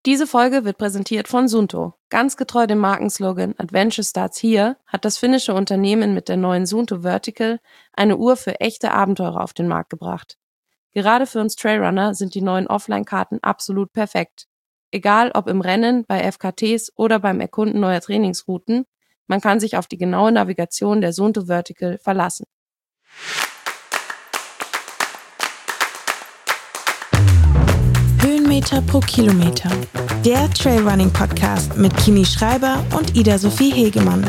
Diese Folge wird präsentiert von Suunto. Ganz getreu dem Markenslogan Adventure starts here hat das finnische Unternehmen mit der neuen Suunto Vertical eine Uhr für echte Abenteurer auf den Markt gebracht. Gerade für uns Trailrunner sind die neuen Offline-Karten absolut perfekt. Egal ob im Rennen, bei FKTs oder beim Erkunden neuer Trainingsrouten, man kann sich auf die genaue Navigation der Suunto Vertical verlassen. Höhenmeter pro Kilometer. Der Trailrunning-Podcast mit Kimi Schreiber und Ida-Sophie Hegemann.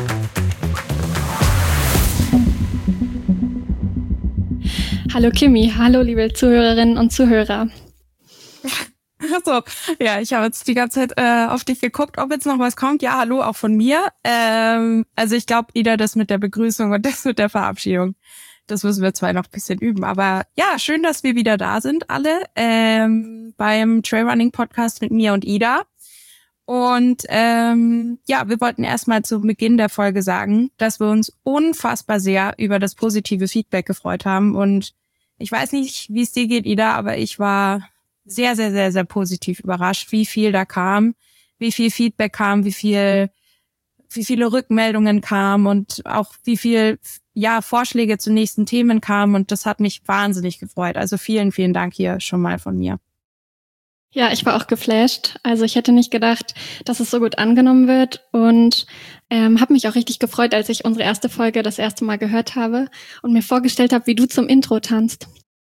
Hallo Kimi, hallo liebe Zuhörerinnen und Zuhörer. So, ja, ich habe jetzt die ganze Zeit auf dich geguckt, ob jetzt noch was kommt. Ja, hallo auch von mir. Also ich glaube, Ida, das mit der Begrüßung und das mit der Verabschiedung, das müssen wir zwar noch ein bisschen üben. Aber ja, schön, dass wir wieder da sind, alle, beim Trailrunning-Podcast mit mir und Ida. Und ja, wir wollten erstmal zu Beginn der Folge sagen, dass wir uns unfassbar sehr über das positive Feedback gefreut haben. Und ich weiß nicht, wie es dir geht, Ida, aber ich war sehr, sehr, sehr, sehr positiv überrascht, wie viel da kam, wie viel Feedback kam, wie viele Rückmeldungen kamen und auch wie viel, ja, Vorschläge zu nächsten Themen kamen. Und das hat mich wahnsinnig gefreut. Also vielen, vielen Dank hier schon mal von mir. Ja, ich war auch geflasht. Also ich hätte nicht gedacht, dass es so gut angenommen wird und habe mich auch richtig gefreut, als ich unsere erste Folge das erste Mal gehört habe und mir vorgestellt habe, wie du zum Intro tanzt.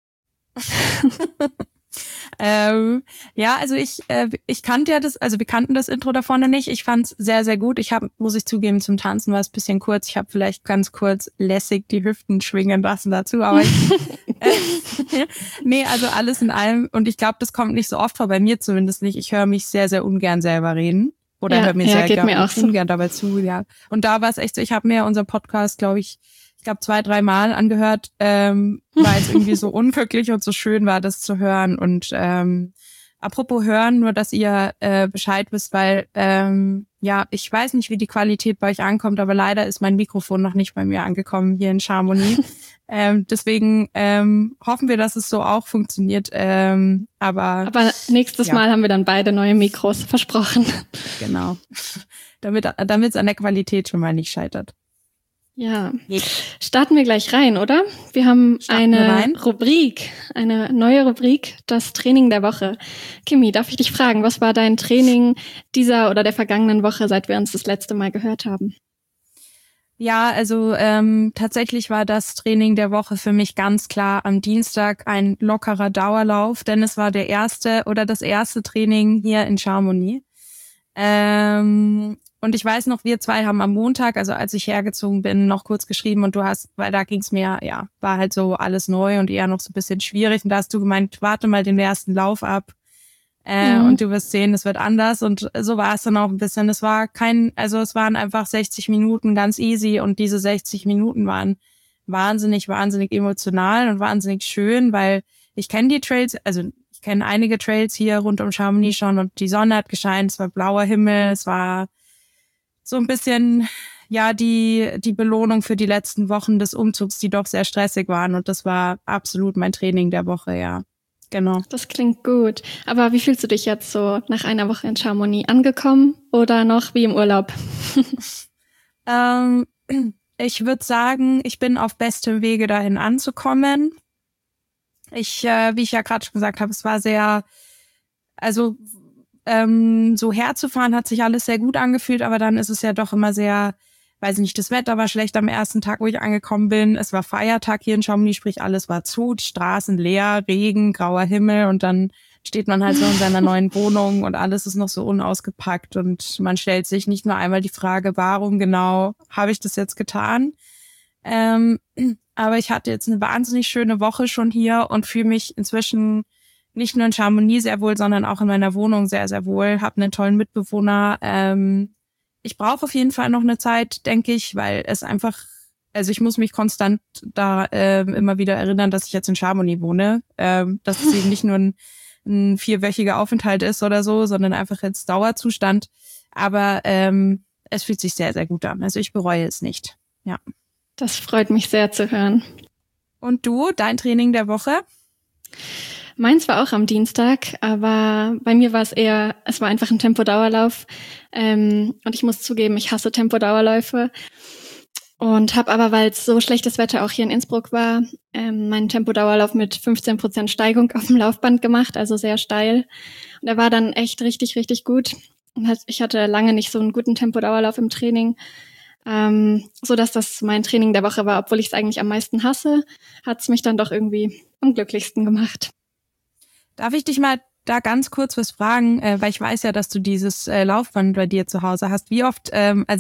Ja, also ich kannte ja wir kannten das Intro da vorne nicht. Ich fand's sehr, sehr gut. Muss ich zugeben, zum Tanzen war es ein bisschen kurz. Ich habe vielleicht ganz kurz lässig die Hüften schwingen lassen dazu, aber nee, also alles in allem. Und ich glaube, das kommt nicht so oft vor, bei mir zumindest nicht. Ich höre mich sehr, sehr ungern selber reden. Oder höre mir sehr ungern dabei zu, ja. Und da war es echt so, ich habe mir unseren Podcast, glaube ich 2-3 Mal angehört, weil es irgendwie so unwirklich und so schön war, das zu hören. Und apropos hören, nur dass ihr Bescheid wisst, weil ja, ich weiß nicht, wie die Qualität bei euch ankommt, aber leider ist mein Mikrofon noch nicht bei mir angekommen hier in Chamonix. Deswegen hoffen wir, dass es so auch funktioniert. Aber nächstes Mal haben wir dann beide neue Mikros, versprochen. Genau. Damit es an der Qualität schon mal nicht scheitert. Ja, starten wir gleich rein, oder? Wir haben eine neue Rubrik, das Training der Woche. Kimi, darf ich dich fragen, was war dein Training dieser oder der vergangenen Woche, seit wir uns das letzte Mal gehört haben? Ja, also tatsächlich war das Training der Woche für mich ganz klar am Dienstag ein lockerer Dauerlauf, denn es war das erste Training hier in Chamonix. Und ich weiß noch, wir zwei haben am Montag, also als ich hergezogen bin, noch kurz geschrieben und weil da ging's mir, ja, war halt so alles neu und eher noch so ein bisschen schwierig. Und da hast du gemeint, warte mal den ersten Lauf ab und du wirst sehen, es wird anders. Und so war es dann auch ein bisschen. Es waren einfach 60 Minuten ganz easy und diese 60 Minuten waren wahnsinnig, wahnsinnig emotional und wahnsinnig schön, weil ich kenne die Trails, also ich kenne einige Trails hier rund um Chamonix schon und die Sonne hat gescheint, es war blauer Himmel, es war so ein bisschen, ja, die Belohnung für die letzten Wochen des Umzugs, die doch sehr stressig waren. Und das war absolut mein Training der Woche, ja. Genau. Das klingt gut. Aber wie fühlst du dich jetzt so nach einer Woche in Chamonix angekommen oder noch wie im Urlaub? Ich würde sagen, ich bin auf bestem Wege dahin anzukommen. Wie ich ja gerade schon gesagt habe, es war sehr, also so herzufahren hat sich alles sehr gut angefühlt, aber dann ist es ja doch immer sehr, weiß ich nicht, das Wetter war schlecht am ersten Tag, wo ich angekommen bin. Es war Feiertag hier in Chamonix, sprich alles war zu, die Straßen leer, Regen, grauer Himmel und dann steht man halt so in seiner neuen Wohnung und alles ist noch so unausgepackt und man stellt sich nicht nur einmal die Frage, warum genau habe ich das jetzt getan? Aber ich hatte jetzt eine wahnsinnig schöne Woche schon hier und fühle mich inzwischen nicht nur in Chamonix sehr wohl, sondern auch in meiner Wohnung sehr, sehr wohl. Habe einen tollen Mitbewohner. Ich brauche auf jeden Fall noch eine Zeit, denke ich, weil es einfach, also ich muss mich konstant da immer wieder erinnern, dass ich jetzt in Chamonix wohne. Dass es eben nicht nur ein 4-wöchiger Aufenthalt ist oder so, sondern einfach jetzt Dauerzustand. Aber es fühlt sich sehr, sehr gut an. Also ich bereue es nicht. Ja. Das freut mich sehr zu hören. Und du, dein Training der Woche? Meins war auch am Dienstag, aber bei mir war es war einfach ein Tempodauerlauf. Und ich muss zugeben, ich hasse Tempodauerläufe. Und habe aber, weil es so schlechtes Wetter auch hier in Innsbruck war, meinen Tempodauerlauf mit 15% Steigung auf dem Laufband gemacht, also sehr steil. Und er war dann echt richtig, richtig gut. Und ich hatte lange nicht so einen guten Tempodauerlauf im Training, so dass das mein Training der Woche war. Obwohl ich es eigentlich am meisten hasse, hat es mich dann doch irgendwie am glücklichsten gemacht. Darf ich dich mal da ganz kurz was fragen, weil ich weiß ja, dass du dieses Laufband bei dir zu Hause hast. Wie oft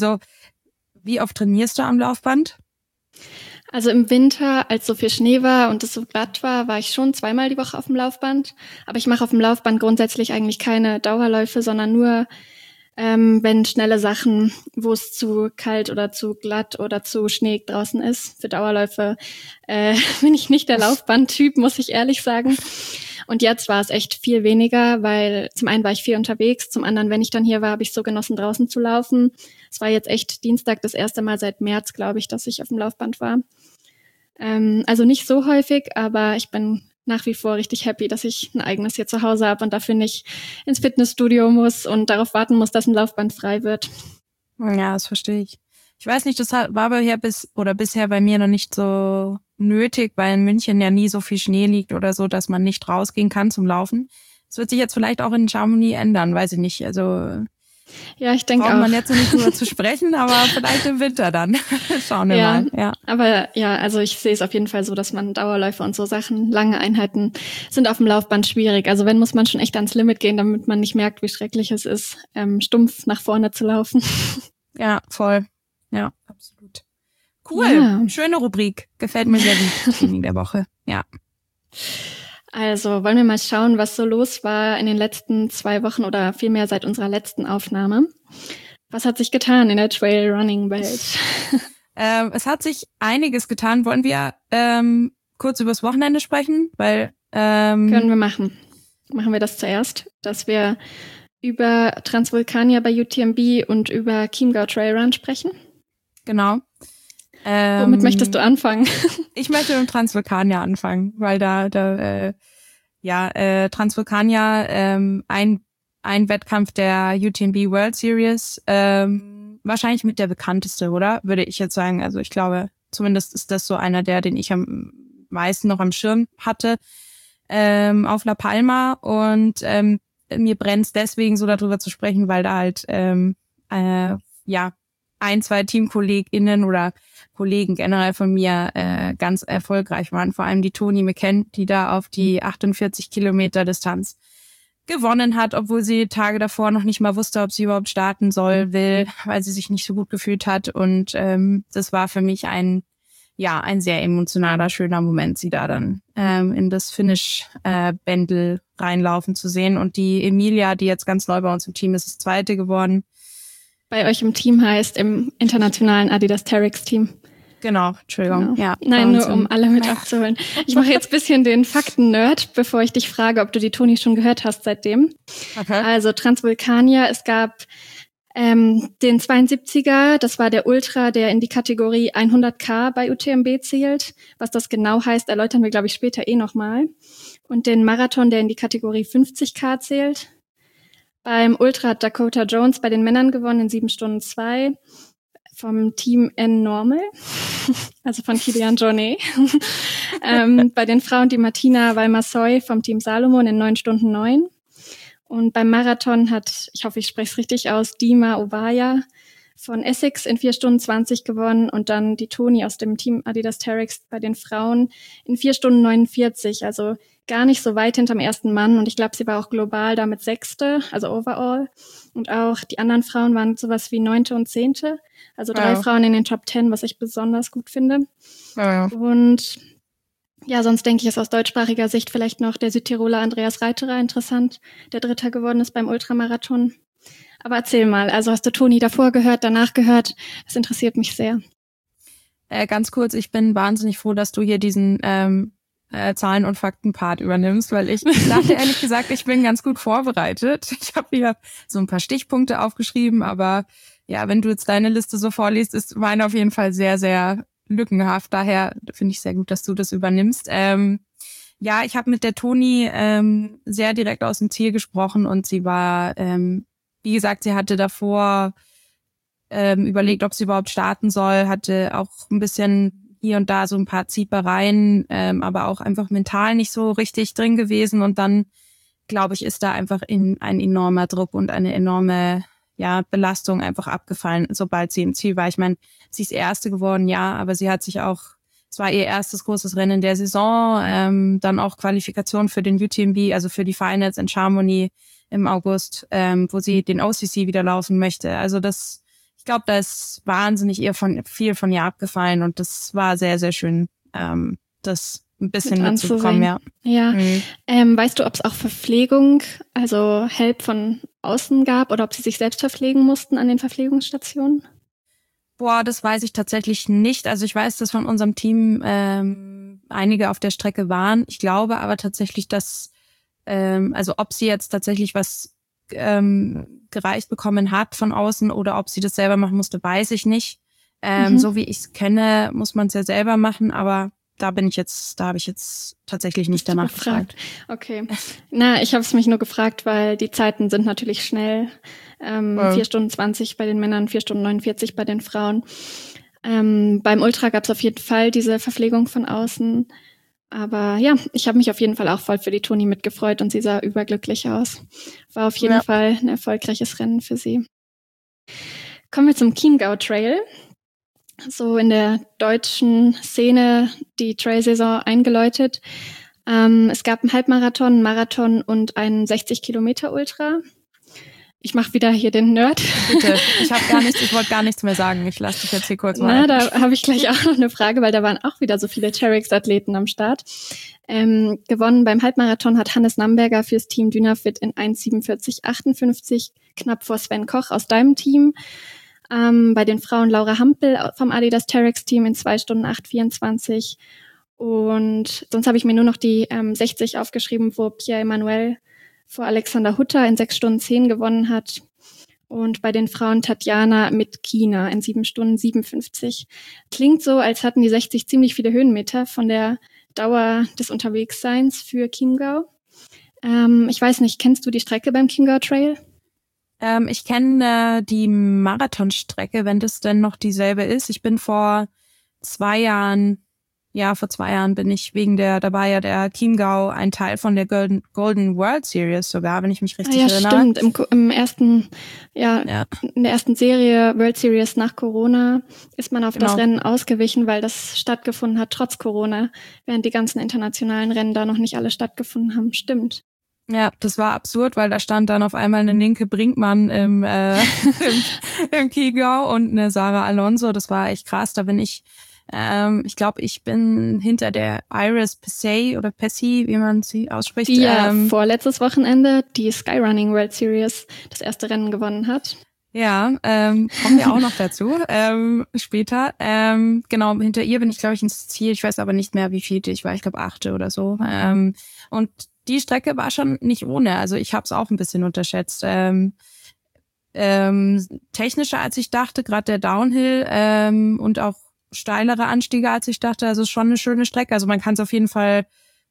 trainierst du am Laufband? Also im Winter, als so viel Schnee war und es so glatt war ich schon 2-mal die Woche auf dem Laufband. Aber ich mache auf dem Laufband grundsätzlich eigentlich keine Dauerläufe, sondern nur, wenn schnelle Sachen, wo es zu kalt oder zu glatt oder zu schneeig draußen ist. Für Dauerläufe bin ich nicht der Laufbandtyp, muss ich ehrlich sagen. Und jetzt war es echt viel weniger, weil zum einen war ich viel unterwegs, zum anderen, wenn ich dann hier war, habe ich so genossen, draußen zu laufen. Es war jetzt echt Dienstag das erste Mal seit März, glaube ich, dass ich auf dem Laufband war. Also nicht so häufig, aber ich bin nach wie vor richtig happy, dass ich ein eigenes hier zu Hause habe und dafür nicht ins Fitnessstudio muss und darauf warten muss, dass ein Laufband frei wird. Ja, das verstehe ich. Ich weiß nicht, das war bisher bei mir noch nicht so nötig, weil in München ja nie so viel Schnee liegt oder so, dass man nicht rausgehen kann zum Laufen. Das wird sich jetzt vielleicht auch in Chamonix ändern, weiß ich nicht. Also ja, ich denke auch. Braucht man jetzt noch nicht drüber zu sprechen, aber vielleicht im Winter dann. Schauen wir mal. Ja. Aber ja, also ich sehe es auf jeden Fall so, dass man Dauerläufe und so Sachen, lange Einheiten sind auf dem Laufband schwierig. Also wenn, muss man schon echt ans Limit gehen, damit man nicht merkt, wie schrecklich es ist, stumpf nach vorne zu laufen. Ja, voll. Ja, absolut. Cool. Ja. Schöne Rubrik. Gefällt mir sehr gut. Training der Woche. Ja. Also wollen wir mal schauen, was so los war in den letzten 2 Wochen oder vielmehr seit unserer letzten Aufnahme. Was hat sich getan in der Trailrunning-Welt? Es hat sich einiges getan. Wollen wir kurz übers Wochenende sprechen? Können wir machen. Machen wir das zuerst, dass wir über Transvulkania bei UTMB und über Chiemgau Trailrun sprechen. Genau. Womit möchtest du anfangen? Ich möchte mit Transvulkania anfangen, weil Transvulkania ein Wettkampf der UTMB World Series, wahrscheinlich mit der bekannteste, oder? Würde ich jetzt sagen. Also ich glaube, zumindest ist das so einer den ich am meisten noch am Schirm hatte, auf La Palma. Und mir brennt's deswegen so darüber zu sprechen, weil da halt 1-2 TeamkollegInnen oder Kollegen generell von mir ganz erfolgreich waren. Vor allem die Toni McKenna, die da auf die 48 Kilometer Distanz gewonnen hat, obwohl sie Tage davor noch nicht mal wusste, ob sie überhaupt starten will, weil sie sich nicht so gut gefühlt hat. Und das war für mich ein sehr emotionaler, schöner Moment, sie da dann in das Finish-Bändel reinlaufen zu sehen. Und die Emilia, die jetzt ganz neu bei uns im Team ist Zweite geworden. Bei euch im Team heißt im internationalen Adidas Terex Team. Genau, Entschuldigung. Genau. Ja, nein, nur um alle mit abzuholen. Ich mache jetzt ein bisschen den Fakten-Nerd, bevor ich dich frage, ob du die Toni schon gehört hast seitdem. Okay. Also Transvulkania, es gab den 72er, das war der Ultra, der in die Kategorie 100K bei UTMB zählt. Was das genau heißt, erläutern wir, glaube ich, später nochmal. Und den Marathon, der in die Kategorie 50K zählt. Beim Ultra hat Dakota Jones bei den Männern gewonnen in 7 Stunden 2 vom Team N-Normal, also von Kilian Jornet. Bei den Frauen die Martina Valmasoy vom Team Salomon in 9 Stunden 9. Und beim Marathon hat, ich hoffe, ich spreche es richtig aus, Dima Obaya von Essex in 4 Stunden 20 gewonnen und dann die Toni aus dem Team Adidas Terex bei den Frauen in 4 Stunden 49, also gar nicht so weit hinterm ersten Mann. Und ich glaube, sie war auch global damit 6., also overall. Und auch die anderen Frauen waren sowas wie 9. und 10., also 3 Frauen in den Top 10, was ich besonders gut finde. Ja. Und ja, sonst denke ich, ist aus deutschsprachiger Sicht vielleicht noch der Südtiroler Andreas Reiterer interessant, der Dritter geworden ist beim Ultramarathon. Aber erzähl mal, also hast du Toni davor gehört, danach gehört? Das interessiert mich sehr. Ganz kurz, ich bin wahnsinnig froh, dass du hier diesen Zahlen- und Fakten-Part übernimmst, weil ich dachte ehrlich gesagt, ich bin ganz gut vorbereitet. Ich habe hier so ein paar Stichpunkte aufgeschrieben, aber ja, wenn du jetzt deine Liste so vorliest, ist meine auf jeden Fall sehr, sehr lückenhaft. Daher finde ich sehr gut, dass du das übernimmst. Ja, ich habe mit der Toni sehr direkt aus dem Ziel gesprochen und sie war, wie gesagt, sie hatte davor überlegt, ob sie überhaupt starten soll, hatte auch ein bisschen hier und da so ein paar Ziepereien, aber auch einfach mental nicht so richtig drin gewesen. Und dann, glaube ich, ist da einfach ein enormer Druck und eine enorme Belastung einfach abgefallen, sobald sie im Ziel war. Ich meine, sie ist Erste geworden, ja, aber sie hat sich auch, es war ihr erstes großes Rennen der Saison, dann auch Qualifikation für den UTMB, also für die Finals in Chamonix im August, wo sie den OCC wieder laufen möchte. Also ich glaube, da ist wahnsinnig viel von ihr abgefallen und das war sehr, sehr schön, das ein bisschen mitzubekommen, ja. Ja. Weißt du, ob es auch Verpflegung, also Help von außen gab oder ob sie sich selbst verpflegen mussten an den Verpflegungsstationen? Boah, das weiß ich tatsächlich nicht. Also ich weiß, dass von unserem Team einige auf der Strecke waren. Ich glaube aber tatsächlich, dass, also ob sie jetzt tatsächlich was gereicht bekommen hat von außen oder ob sie das selber machen musste, weiß ich nicht. So wie ich es kenne, muss man es ja selber machen, aber da habe ich jetzt tatsächlich nicht danach gefragt. Okay. Na, ich habe es mich nur gefragt, weil die Zeiten sind natürlich schnell. 4 Stunden 20 bei den Männern, 4 Stunden 49 bei den Frauen. Beim Ultra gab es auf jeden Fall diese Verpflegung von außen. Aber ja, ich habe mich auf jeden Fall auch voll für die Toni mitgefreut und sie sah überglücklich aus. War auf jeden Fall ein erfolgreiches Rennen für sie. Kommen wir zum Chiemgau Trail. So in der deutschen Szene die Trail-Saison eingeläutet. Es gab einen Halbmarathon, einen Marathon und einen 60-Kilometer-Ultra. Ich mache wieder hier den Nerd. Bitte, ich wollte gar nichts mehr sagen. Ich lasse dich jetzt hier kurz mal. Da habe ich gleich auch noch eine Frage, weil da waren auch wieder so viele Terex-Athleten am Start. Gewonnen beim Halbmarathon hat Hannes Namberger fürs Team Dynafit in 1:47:58, knapp vor Sven Koch aus deinem Team. Bei den Frauen Laura Hampel vom Adidas Terex Team in 2 Stunden 8:24. Und sonst habe ich mir nur noch die 60 aufgeschrieben, wo Pierre-Emmanuel vor Alexander Hutter in 6 Stunden 10 gewonnen hat. Und bei den Frauen Tatjana mit Kina in 7 Stunden 57. Klingt so, als hatten die 60 ziemlich viele Höhenmeter von der Dauer des Unterwegsseins für Chiemgau. Ich weiß nicht, kennst du die Strecke beim Chiemgau Trail? Ich kenne die Marathonstrecke, wenn das denn noch dieselbe ist. Ich bin vor 2 Jahren bin ich da war ja der Chiemgau ein Teil von der Golden World Series sogar, wenn ich mich richtig erinnere. Ja, stimmt. In der ersten Serie World Series nach Corona ist man auf das Rennen ausgewichen, weil das stattgefunden hat trotz Corona, während die ganzen internationalen Rennen da noch nicht alle stattgefunden haben. Stimmt. Ja, das war absurd, weil da stand dann auf einmal eine Linke Brinkmann im Chiemgau und eine Sarah Alonso. Das war echt krass. Da bin ich glaube, ich bin hinter der Iris Pessay oder Pessy, wie man sie ausspricht. Die vorletztes Wochenende die Skyrunning World Series das erste Rennen gewonnen hat. Ja, kommen wir auch noch dazu später. Genau, hinter ihr bin ich, glaube ich, ins Ziel. Ich weiß aber nicht mehr, wie viel ich war. Ich glaube, 8. oder so. Und die Strecke war schon nicht ohne. Also ich habe es auch ein bisschen unterschätzt. Technischer, als ich dachte, gerade der Downhill und auch steilere Anstiege, als ich dachte. Also es ist schon eine schöne Strecke. Also man kann es auf jeden Fall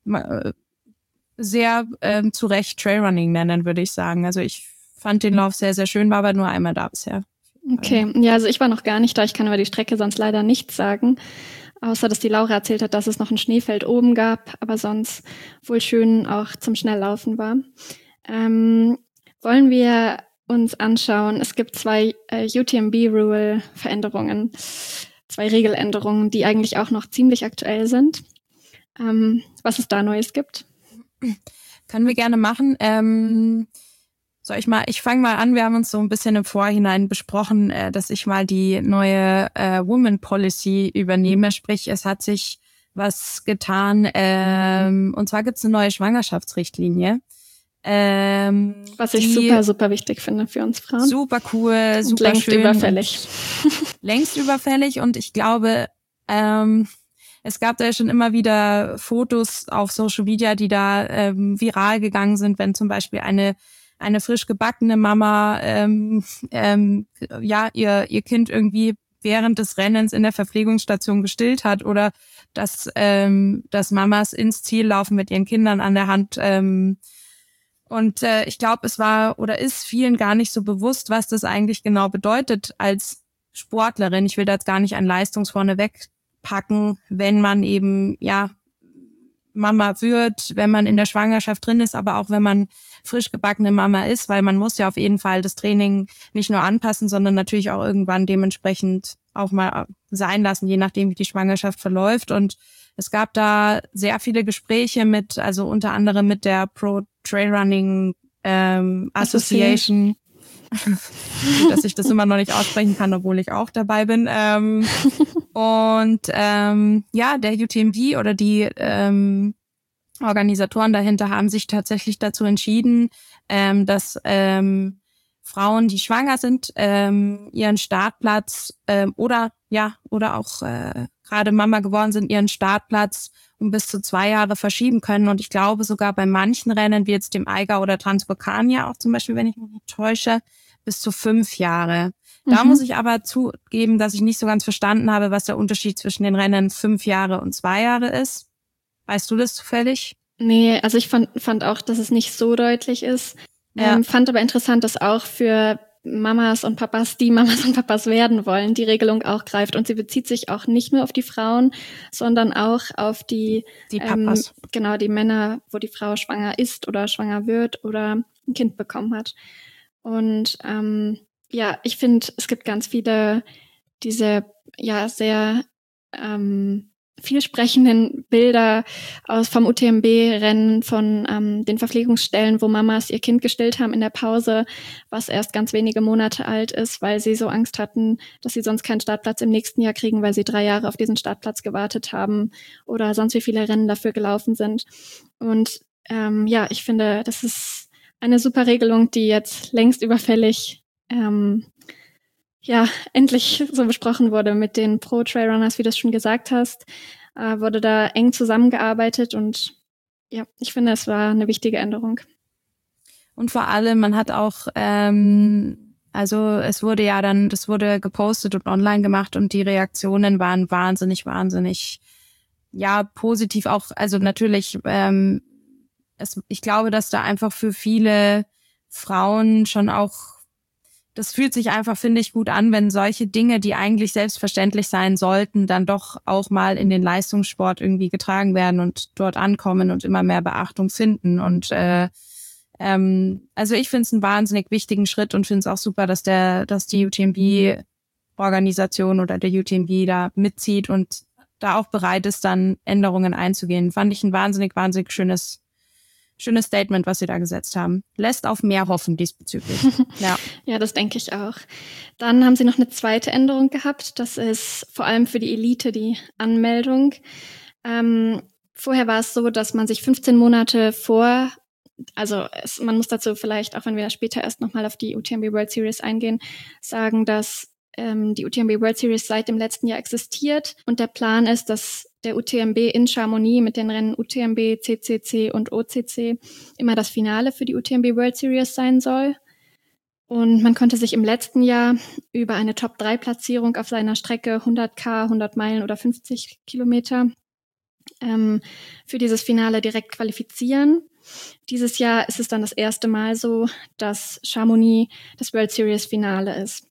sehr zu Recht Trailrunning nennen, würde ich sagen. Also ich fand den Lauf sehr, sehr schön, war aber nur einmal da bisher. Okay, ja, also ich war noch gar nicht da. Ich kann über die Strecke sonst leider nichts sagen. Außer, dass die Laura erzählt hat, dass es noch ein Schneefeld oben gab, aber sonst wohl schön auch zum Schnelllaufen war. Wollen wir uns anschauen, es gibt 2 UTMB-Rule-Veränderungen, 2 Regeländerungen, die eigentlich auch noch ziemlich aktuell sind. Was es da Neues gibt? Können wir gerne machen. Ich fange mal an, wir haben uns so ein bisschen im Vorhinein besprochen, dass ich mal die neue Women Policy übernehme, sprich es hat sich was getan, und zwar gibt es eine neue Schwangerschaftsrichtlinie. Was ich super, super wichtig finde für uns Frauen. Super cool, super längst schön. Überfällig. Längst überfällig und ich glaube, es gab da ja schon immer wieder Fotos auf Social Media, die da viral gegangen sind, wenn zum Beispiel eine frisch gebackene Mama ihr Kind irgendwie während des Rennens in der Verpflegungsstation gestillt hat oder dass Mamas ins Ziel laufen mit ihren Kindern an der Hand. Ich glaube, es war oder ist vielen gar nicht so bewusst, was das eigentlich genau bedeutet als Sportlerin. Ich will da jetzt gar nicht an Leistungs vorne wegpacken, wenn man eben Mama wird, wenn man in der Schwangerschaft drin ist, aber auch wenn man frisch gebackene Mama ist, weil man muss ja auf jeden Fall das Training nicht nur anpassen, sondern natürlich auch irgendwann dementsprechend auch mal sein lassen, je nachdem, wie die Schwangerschaft verläuft. Und es gab da sehr viele Gespräche also unter anderem mit der Pro Trail Running Association, dass ich das immer noch nicht aussprechen kann, obwohl ich auch dabei bin. Der UTMB oder die Organisatoren dahinter haben sich tatsächlich dazu entschieden, dass Frauen, die schwanger sind, ihren Startplatz oder auch gerade Mama geworden sind, ihren Startplatz um bis zu 2 Jahre verschieben können. Und ich glaube sogar bei manchen Rennen, wie jetzt dem Eiger oder Transvulkania auch zum Beispiel, wenn ich mich nicht täusche, bis zu 5 Jahre. Da muss ich aber zugeben, dass ich nicht so ganz verstanden habe, was der Unterschied zwischen den Rennen 5 Jahre und 2 Jahre ist. Weißt du das zufällig? Nee, also ich fand auch, dass es nicht so deutlich ist. Ja. Fand aber interessant, dass auch für Mamas und Papas, die Mamas und Papas werden wollen, die Regelung auch greift. Und sie bezieht sich auch nicht nur auf die Frauen, sondern auch auf die Papas. Genau, die Männer, wo die Frau schwanger ist oder schwanger wird oder ein Kind bekommen hat. Und ich finde, es gibt ganz viele diese sehr vielsprechenden Bilder vom UTMB-Rennen, von den Verpflegungsstellen, wo Mamas ihr Kind gestillt haben in der Pause, was erst ganz wenige Monate alt ist, weil sie so Angst hatten, dass sie sonst keinen Startplatz im nächsten Jahr kriegen, weil sie 3 Jahre auf diesen Startplatz gewartet haben oder sonst wie viele Rennen dafür gelaufen sind. Und ich finde, das ist eine super Regelung, die jetzt längst überfällig endlich so besprochen wurde mit den Pro-Trailrunners, wie du es schon gesagt hast, wurde da eng zusammengearbeitet und ja, ich finde, es war eine wichtige Änderung. Und vor allem, man hat auch, das wurde gepostet und online gemacht und die Reaktionen waren wahnsinnig, positiv auch, also natürlich, ich glaube, dass da einfach für viele Frauen schon auch das fühlt sich einfach, finde ich, gut an, wenn solche Dinge, die eigentlich selbstverständlich sein sollten, dann doch auch mal in den Leistungssport irgendwie getragen werden und dort ankommen und immer mehr Beachtung finden. Und also ich finde es einen wahnsinnig wichtigen Schritt und finde es auch super, dass die UTMB-Organisation oder der UTMB da mitzieht und da auch bereit ist, dann Änderungen einzugehen. Fand ich ein wahnsinnig schönes Statement, was sie da gesetzt haben. Lässt auf mehr hoffen diesbezüglich. Ja. Ja, das denke ich auch. Dann haben sie noch eine zweite Änderung gehabt. Das ist vor allem für die Elite die Anmeldung. Vorher war es so, dass man sich 15 Monate man muss dazu vielleicht, auch wenn wir später erst nochmal auf die UTMB World Series eingehen, sagen, dass die UTMB World Series seit dem letzten Jahr existiert und der Plan ist, dass der UTMB in Chamonix mit den Rennen UTMB, CCC und OCC immer das Finale für die UTMB World Series sein soll. Und man konnte sich im letzten Jahr über eine Top-3-Platzierung auf seiner Strecke 100 100 Meilen oder 50 Kilometer für dieses Finale direkt qualifizieren. Dieses Jahr ist es dann das erste Mal so, dass Chamonix das World Series Finale ist.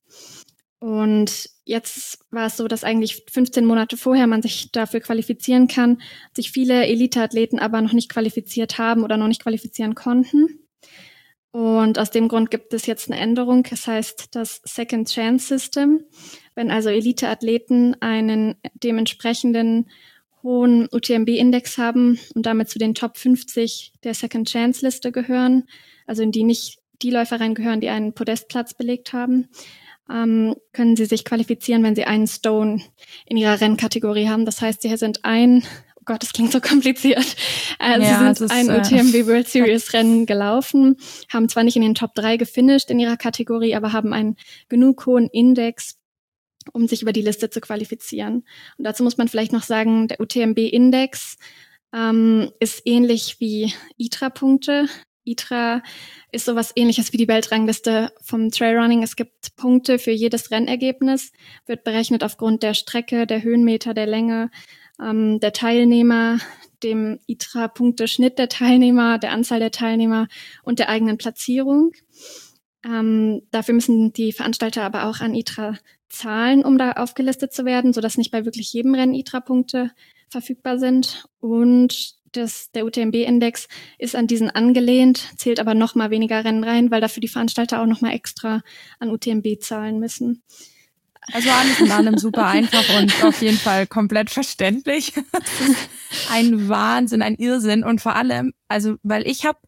Und jetzt war es so, dass eigentlich 15 Monate vorher man sich dafür qualifizieren kann, sich viele Elite-Athleten aber noch nicht qualifiziert haben oder noch nicht qualifizieren konnten. Und aus dem Grund gibt es jetzt eine Änderung. Das heißt das Second Chance System. Wenn also Elite-Athleten einen dementsprechenden hohen UTMB-Index haben und damit zu den Top 50 der Second Chance-Liste gehören, also in die nicht die Läufer reingehören, die einen Podestplatz belegt haben, können sie sich qualifizieren, wenn sie einen Stone in ihrer Rennkategorie haben. Das heißt, sie sind oh Gott, das klingt so kompliziert. Sie sind ein UTMB World Series Rennen gelaufen, haben zwar nicht in den Top 3 gefinisht in ihrer Kategorie, aber haben einen genug hohen Index, um sich über die Liste zu qualifizieren. Und dazu muss man vielleicht noch sagen, der UTMB Index ist ähnlich wie ITRA-Punkte. ITRA ist sowas Ähnliches wie die Weltrangliste vom Trailrunning. Es gibt Punkte für jedes Rennergebnis, wird berechnet aufgrund der Strecke, der Höhenmeter, der Länge, der Teilnehmer, dem ITRA-Punkteschnitt der Teilnehmer, der Anzahl der Teilnehmer und der eigenen Platzierung. Dafür müssen die Veranstalter aber auch an ITRA zahlen, um da aufgelistet zu werden, sodass nicht bei wirklich jedem Rennen ITRA-Punkte verfügbar sind. Und der UTMB-Index ist an diesen angelehnt, zählt aber noch mal weniger Rennen rein, weil dafür die Veranstalter auch noch mal extra an UTMB zahlen müssen. Also alles in allem super einfach und auf jeden Fall komplett verständlich. Ein Wahnsinn, ein Irrsinn und vor allem, also weil ich habe,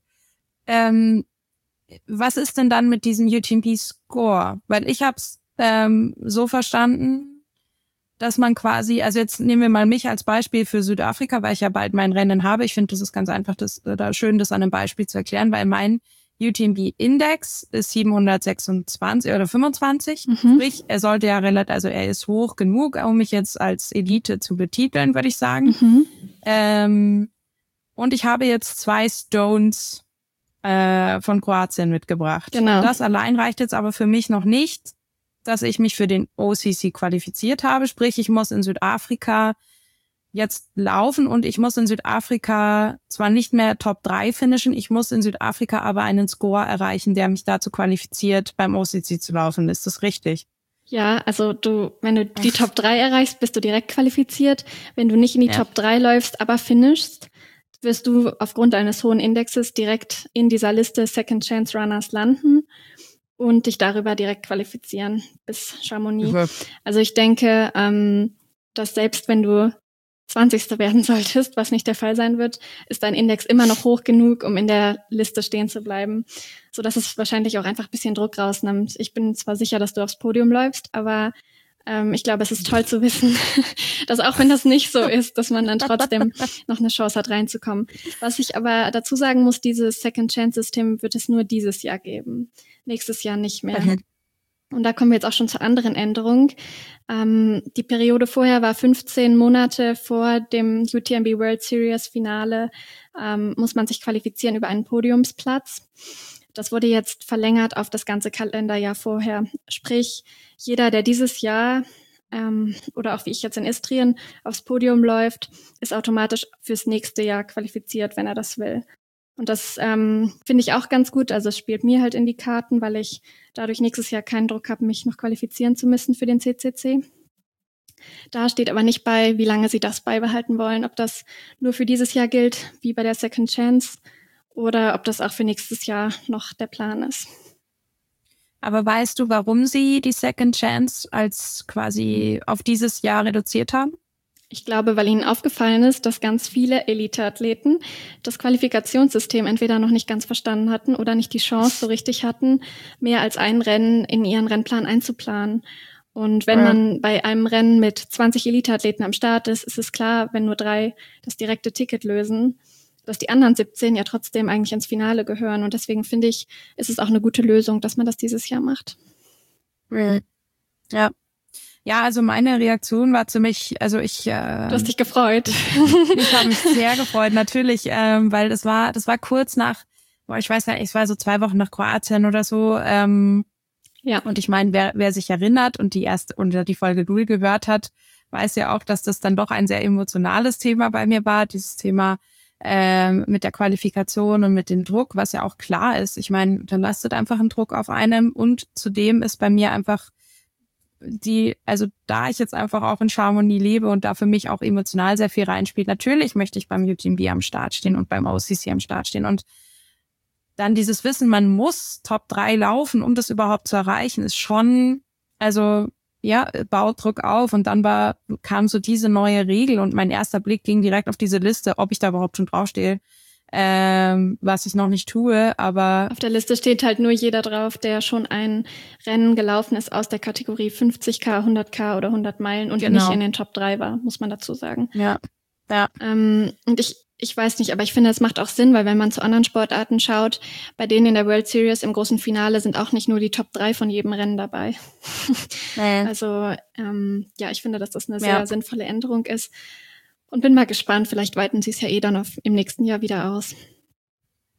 was ist denn dann mit diesem UTMB-Score? Weil ich habe es so verstanden, dass man quasi, also jetzt nehmen wir mal mich als Beispiel für Südafrika, weil ich ja bald mein Rennen habe. Ich finde, das ist ganz einfach, schön, das an einem Beispiel zu erklären, weil mein UTMB-Index ist 726 oder 25. Sprich, er sollte ja er ist hoch genug, um mich jetzt als Elite zu betiteln, würde ich sagen. Und ich habe jetzt 2 Stones von Kroatien mitgebracht. Genau. Das allein reicht jetzt aber für mich noch nicht, dass ich mich für den OCC qualifiziert habe. Sprich, ich muss in Südafrika jetzt laufen und ich muss in Südafrika zwar nicht mehr Top 3 finishen, ich muss in Südafrika aber einen Score erreichen, der mich dazu qualifiziert, beim OCC zu laufen. Ist das richtig? Ja, also wenn du die Top 3 erreichst, bist du direkt qualifiziert. Wenn du nicht in die Top 3 läufst, aber finishst, wirst du aufgrund eines hohen Indexes direkt in dieser Liste Second Chance Runners landen und dich darüber direkt qualifizieren bis Chamonix. Okay. Also ich denke, dass selbst wenn du 20. werden solltest, was nicht der Fall sein wird, ist dein Index immer noch hoch genug, um in der Liste stehen zu bleiben, so dass es wahrscheinlich auch einfach ein bisschen Druck rausnimmt. Ich bin zwar sicher, dass du aufs Podium läufst, aber ich glaube, es ist toll zu wissen, dass auch wenn das nicht so ist, dass man dann trotzdem noch eine Chance hat, reinzukommen. Was ich aber dazu sagen muss, dieses Second-Chance-System wird es nur dieses Jahr geben. Nächstes Jahr nicht mehr. Okay. Und da kommen wir jetzt auch schon zur anderen Änderung. Die Periode vorher war 15 Monate vor dem UTMB World Series Finale, muss man sich qualifizieren über einen Podiumsplatz. Das wurde jetzt verlängert auf das ganze Kalenderjahr vorher. Sprich, jeder, der dieses Jahr oder auch wie ich jetzt in Istrien aufs Podium läuft, ist automatisch fürs nächste Jahr qualifiziert, wenn er das will. Und das finde ich auch ganz gut. Also es spielt mir halt in die Karten, weil ich dadurch nächstes Jahr keinen Druck habe, mich noch qualifizieren zu müssen für den CCC. Da steht aber nicht bei, wie lange sie das beibehalten wollen, ob das nur für dieses Jahr gilt, wie bei der Second Chance, oder ob das auch für nächstes Jahr noch der Plan ist. Aber weißt du, warum sie die Second Chance als quasi auf dieses Jahr reduziert haben? Ich glaube, weil ihnen aufgefallen ist, dass ganz viele Elite-Athleten das Qualifikationssystem entweder noch nicht ganz verstanden hatten oder nicht die Chance so richtig hatten, mehr als ein Rennen in ihren Rennplan einzuplanen. Und wenn man bei einem Rennen mit 20 Elite-Athleten am Start ist, ist es klar, wenn nur 3 das direkte Ticket lösen, dass die anderen 17 ja trotzdem eigentlich ins Finale gehören. Und deswegen finde ich, ist es auch eine gute Lösung, dass man das dieses Jahr macht. Ja. Ja, also meine Reaktion war ziemlich, also ich... Du hast dich gefreut. Ich habe mich sehr gefreut, natürlich, weil das war kurz nach, ich weiß nicht, es war so 2 Wochen nach Kroatien oder so. Ja. Und ich meine, wer sich erinnert und die Folge 0 gehört hat, weiß ja auch, dass das dann doch ein sehr emotionales Thema bei mir war, dieses Thema mit der Qualifikation und mit dem Druck, was ja auch klar ist. Ich meine, dann lastet einfach ein Druck auf einem und zudem ist bei mir einfach da ich jetzt einfach auch in Chamonix lebe und da für mich auch emotional sehr viel reinspielt, natürlich möchte ich beim UTMB am Start stehen und beim OCC am Start stehen und dann dieses Wissen, man muss Top 3 laufen, um das überhaupt zu erreichen, ist schon, also ja, baut Druck auf und dann kam so diese neue Regel und mein erster Blick ging direkt auf diese Liste, ob ich da überhaupt schon draufstehe, was ich noch nicht tue, aber... Auf der Liste steht halt nur jeder drauf, der schon ein Rennen gelaufen ist aus der Kategorie 50k, 100k oder 100 Meilen und nicht in den Top 3 war, muss man dazu sagen. Ja. Und ich weiß nicht, aber ich finde, es macht auch Sinn, weil wenn man zu anderen Sportarten schaut, bei denen in der World Series im großen Finale sind auch nicht nur die Top 3 von jedem Rennen dabei. Also ich finde, dass das eine sehr sinnvolle Änderung ist. Und bin mal gespannt, vielleicht weiten sie es ja dann im nächsten Jahr wieder aus.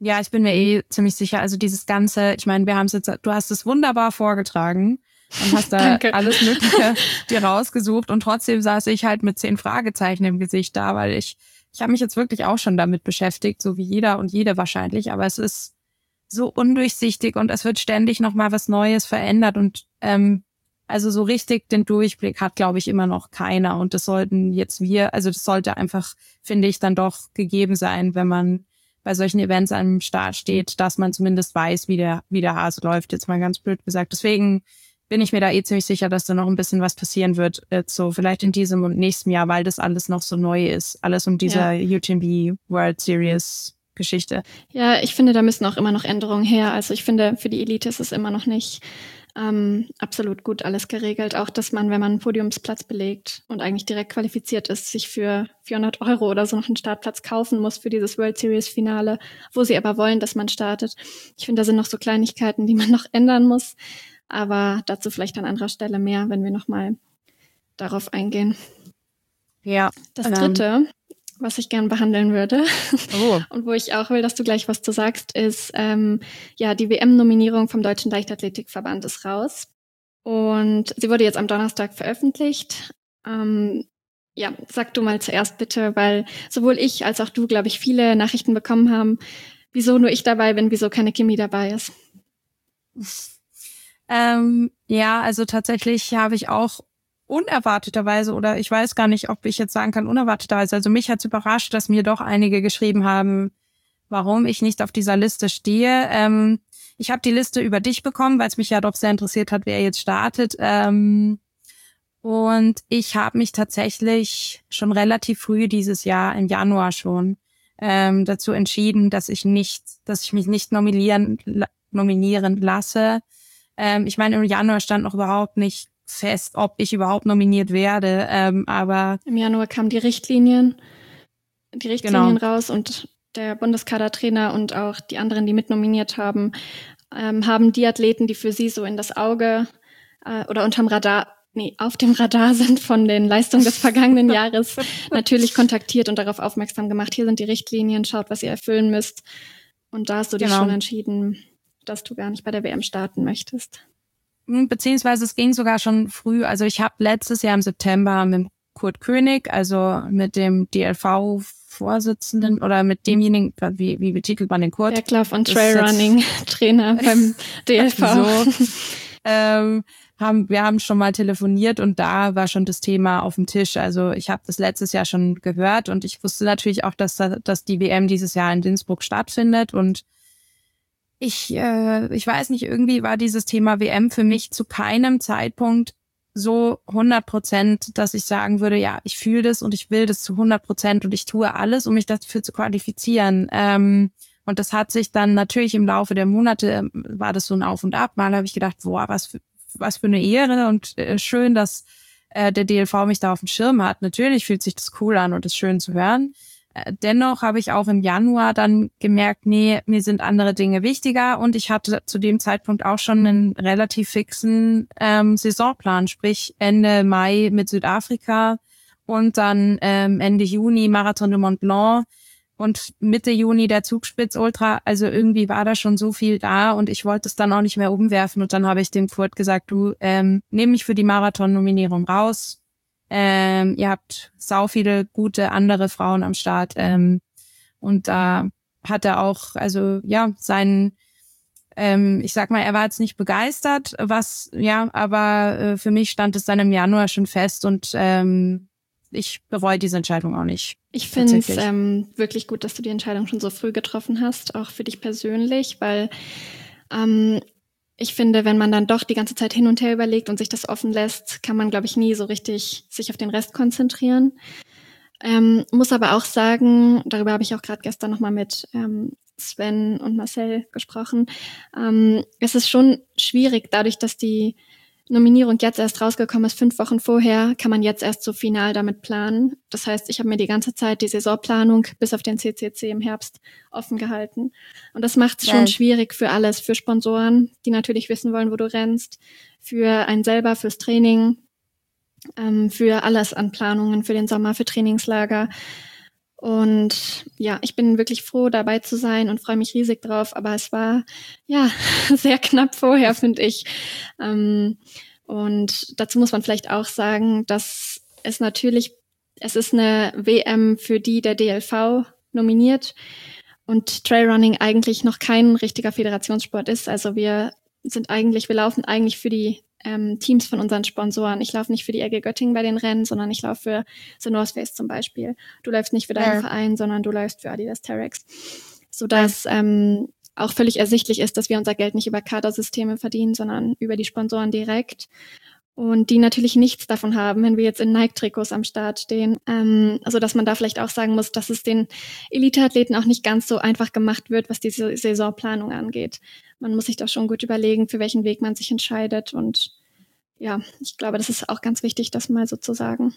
Ja, ich bin mir ziemlich sicher. Also dieses Ganze, ich meine, du hast es wunderbar vorgetragen und hast da alles Mögliche dir rausgesucht und trotzdem saß ich halt mit 10 Fragezeichen im Gesicht da, weil ich habe mich jetzt wirklich auch schon damit beschäftigt, so wie jeder und jede wahrscheinlich, aber es ist so undurchsichtig und es wird ständig nochmal was Neues verändert und also so richtig den Durchblick hat, glaube ich, immer noch keiner und das sollte einfach, finde ich, dann doch gegeben sein, wenn man bei solchen Events am Start steht, dass man zumindest weiß, wie der Hase läuft, jetzt mal ganz blöd gesagt. Deswegen bin ich mir da ziemlich sicher, dass da noch ein bisschen was passieren wird, so vielleicht in diesem und nächsten Jahr, weil das alles noch so neu ist, alles um dieser UTMB World Series Geschichte. Ja, ich finde, da müssen auch immer noch Änderungen her. Also ich finde, für die Elite ist es immer noch nicht absolut gut alles geregelt. Auch, dass man, wenn man einen Podiumsplatz belegt und eigentlich direkt qualifiziert ist, sich für 400 € oder so noch einen Startplatz kaufen muss für dieses World Series Finale, wo sie aber wollen, dass man startet. Ich finde, da sind noch so Kleinigkeiten, die man noch ändern muss. Aber dazu vielleicht an anderer Stelle mehr, wenn wir nochmal darauf eingehen. Ja. Das Dritte, was ich gern behandeln würde und wo ich auch will, dass du gleich was zu sagst, ist, die WM-Nominierung vom Deutschen Leichtathletikverband ist raus. Und sie wurde jetzt am Donnerstag veröffentlicht. Sag du mal zuerst bitte, weil sowohl ich als auch du, glaube ich, viele Nachrichten bekommen haben, wieso nur ich dabei bin, wieso keine Kimi dabei ist. Also tatsächlich habe ich auch unerwarteterweise, oder ich weiß gar nicht, ob ich jetzt sagen kann unerwarteterweise, also mich hat es überrascht, dass mir doch einige geschrieben haben, warum ich nicht auf dieser Liste stehe. Ich habe die Liste über dich bekommen, weil es mich ja doch sehr interessiert hat, wer jetzt startet. Und ich habe mich tatsächlich schon relativ früh dieses Jahr, im Januar schon, dazu entschieden, dass ich mich nicht nominieren lasse. Ich meine, im Januar stand noch überhaupt nicht fest, ob ich überhaupt nominiert werde, aber im Januar kamen die Richtlinien raus und der Bundeskadertrainer und auch die anderen, die mitnominiert haben, haben die Athleten, die für sie so in das Auge oder auf dem Radar sind von den Leistungen des vergangenen Jahres, natürlich kontaktiert und darauf aufmerksam gemacht. Hier sind die Richtlinien, schaut, was ihr erfüllen müsst. Und da hast du dich schon entschieden, dass du gar nicht bei der WM starten möchtest. Beziehungsweise es ging sogar schon früh. Also ich habe letztes Jahr im September mit Kurt König, also mit dem DLV-Vorsitzenden oder mit demjenigen, wie betitelt man den Kurt? Berglauf- und Trailrunning-Trainer beim DLV. Wir haben schon mal telefoniert und da war schon das Thema auf dem Tisch. Also ich habe das letztes Jahr schon gehört und ich wusste natürlich auch, dass die WM dieses Jahr in Innsbruck stattfindet und ich weiß nicht, irgendwie war dieses Thema WM für mich zu keinem Zeitpunkt so 100%, dass ich sagen würde, ja, ich fühle das und ich will das zu 100% und ich tue alles, um mich dafür zu qualifizieren. Und das hat sich dann natürlich im Laufe der Monate, war das so ein Auf und Ab. Mal habe ich gedacht, boah, was für eine Ehre und schön, dass der DLV mich da auf dem Schirm hat. Natürlich fühlt sich das cool an und ist schön zu hören. Dennoch habe ich auch im Januar dann gemerkt, nee, mir sind andere Dinge wichtiger und ich hatte zu dem Zeitpunkt auch schon einen relativ fixen Saisonplan, sprich Ende Mai mit Südafrika und dann Ende Juni Marathon de Mont Blanc und Mitte Juni der Zugspitz Ultra. Also irgendwie war da schon so viel da und ich wollte es dann auch nicht mehr umwerfen und dann habe ich dem Kurt gesagt, du, nimm mich für die Marathon-Nominierung raus. Ihr habt sau viele gute andere Frauen am Start und da hat er auch, also ja, ich sag mal, er war jetzt nicht begeistert, aber für mich stand es dann im Januar schon fest und ich bereue diese Entscheidung auch nicht. Ich finde es wirklich gut, dass du die Entscheidung schon so früh getroffen hast, auch für dich persönlich, weil ich finde, wenn man dann doch die ganze Zeit hin und her überlegt und sich das offen lässt, kann man, glaube ich, nie so richtig sich auf den Rest konzentrieren. Muss aber auch sagen, darüber habe ich auch gerade gestern nochmal mit Sven und Marcel gesprochen, es ist schon schwierig, dadurch, dass die Nominierung jetzt erst rausgekommen ist, 5 Wochen vorher, kann man jetzt erst so final damit planen. Das heißt, ich habe mir die ganze Zeit die Saisonplanung bis auf den CCC im Herbst offen gehalten. Und das macht es schon schwierig für alles, für Sponsoren, die natürlich wissen wollen, wo du rennst, für einen selber, fürs Training, für alles an Planungen, für den Sommer, für Trainingslager. Und ja, ich bin wirklich froh, dabei zu sein und freue mich riesig drauf. Aber es war ja sehr knapp vorher, finde ich. Und dazu muss man vielleicht auch sagen, dass es ist eine WM, für die der DLV nominiert und Trailrunning eigentlich noch kein richtiger Föderationssport ist. Also wir laufen eigentlich für die Teams von unseren Sponsoren. Ich laufe nicht für die AG Göttingen bei den Rennen, sondern ich laufe für The North Face zum Beispiel. Du läufst nicht für deinen Verein, sondern du läufst für Adidas Terrex. Sodass auch völlig ersichtlich ist, dass wir unser Geld nicht über Kadersysteme verdienen, sondern über die Sponsoren direkt. Und die natürlich nichts davon haben, wenn wir jetzt in Nike-Trikots am Start stehen. Also dass man da vielleicht auch sagen muss, dass es den Elite-Athleten auch nicht ganz so einfach gemacht wird, was die Saisonplanung angeht. Man muss sich da schon gut überlegen, für welchen Weg man sich entscheidet. Und ja, ich glaube, das ist auch ganz wichtig, das mal so zu sagen.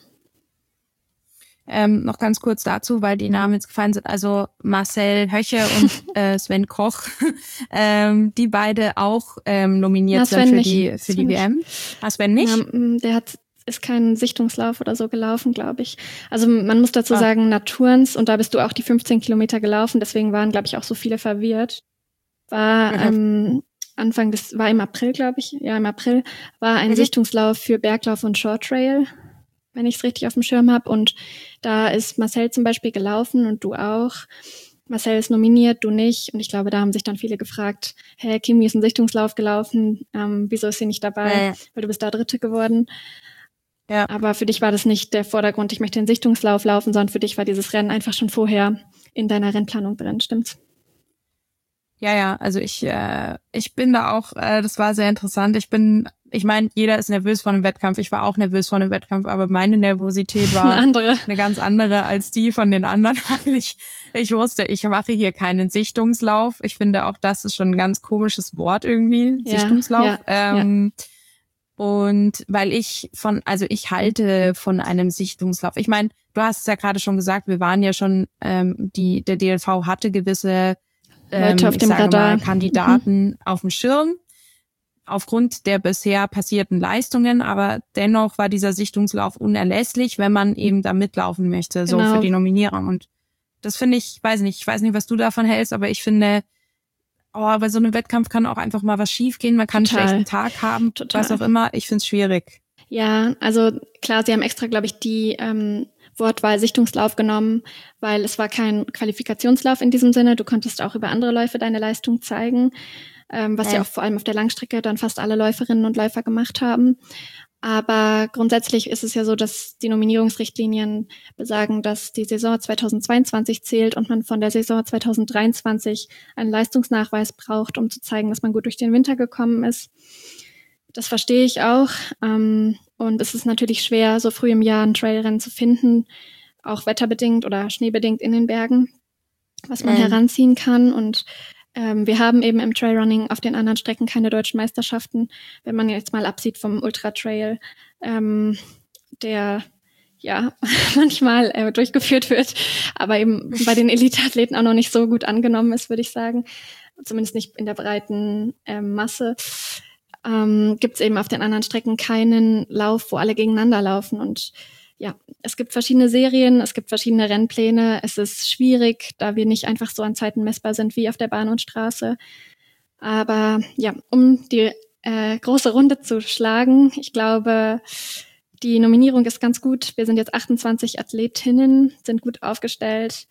Noch ganz kurz dazu, weil die Namen jetzt gefallen sind. Also Marcel Höche und Sven Koch, die beide auch nominiert sind für die WM. Sven nicht? Ja, ist kein Sichtungslauf oder so gelaufen, glaube ich. Also man muss dazu sagen, Naturns, und da bist du auch die 15 Kilometer gelaufen, deswegen waren, glaube ich, auch so viele verwirrt. War im April, glaube ich. Ja, im April war ein Sichtungslauf für Berglauf und Short Trail, wenn ich es richtig auf dem Schirm habe. Und da ist Marcel zum Beispiel gelaufen und du auch. Marcel ist nominiert, du nicht. Und ich glaube, da haben sich dann viele gefragt, hey, Kimi ist ein Sichtungslauf gelaufen, wieso ist sie nicht dabei? Weil du bist da Dritte geworden. Ja. Aber für dich war das nicht der Vordergrund, ich möchte den Sichtungslauf laufen, sondern für dich war dieses Rennen einfach schon vorher in deiner Rennplanung drin, stimmt's? Ja, also ich bin da auch, das war sehr interessant. Ich meine, jeder ist nervös vor einem Wettkampf. Ich war auch nervös vor einem Wettkampf, aber meine Nervosität war eine ganz andere als die von den anderen. Ich wusste, ich mache hier keinen Sichtungslauf. Ich finde auch, das ist schon ein ganz komisches Wort irgendwie, Sichtungslauf. Und weil ich halte von einem Sichtungslauf. Ich meine, du hast es ja gerade schon gesagt, wir waren ja schon, der DLV hatte gewisse Leute auf dem Radar. Kandidaten auf dem Schirm aufgrund der bisher passierten Leistungen, aber dennoch war dieser Sichtungslauf unerlässlich, wenn man eben da mitlaufen möchte, so für die Nominierung. Und das finde ich weiß nicht, was du davon hältst, aber ich finde, bei so einem Wettkampf kann auch einfach mal was schiefgehen, man kann einen schlechten Tag haben, was auch immer, ich finde es schwierig. Ja, also klar, sie haben extra, glaube ich, die Wortwahl Sichtungslauf genommen, weil es war kein Qualifikationslauf in diesem Sinne. Du konntest auch über andere Läufe deine Leistung zeigen, was ja auch vor allem auf der Langstrecke dann fast alle Läuferinnen und Läufer gemacht haben. Aber grundsätzlich ist es ja so, dass die Nominierungsrichtlinien besagen, dass die Saison 2022 zählt und man von der Saison 2023 einen Leistungsnachweis braucht, um zu zeigen, dass man gut durch den Winter gekommen ist. Das verstehe ich auch. Und es ist natürlich schwer, so früh im Jahr ein Trailrennen zu finden, auch wetterbedingt oder schneebedingt in den Bergen, was man heranziehen kann. Und wir haben eben im Trailrunning auf den anderen Strecken keine deutschen Meisterschaften, wenn man jetzt mal absieht vom Ultra-Trail, der ja manchmal durchgeführt wird, aber eben bei den Elite-Athleten auch noch nicht so gut angenommen ist, würde ich sagen. Zumindest nicht in der breiten Masse. Gibt es eben auf den anderen Strecken keinen Lauf, wo alle gegeneinander laufen. Und ja, es gibt verschiedene Serien, es gibt verschiedene Rennpläne. Es ist schwierig, da wir nicht einfach so an Zeiten messbar sind wie auf der Bahn und Straße. Aber ja, um die große Runde zu schlagen, ich glaube, die Nominierung ist ganz gut. Wir sind jetzt 28 Athletinnen, sind gut aufgestellt.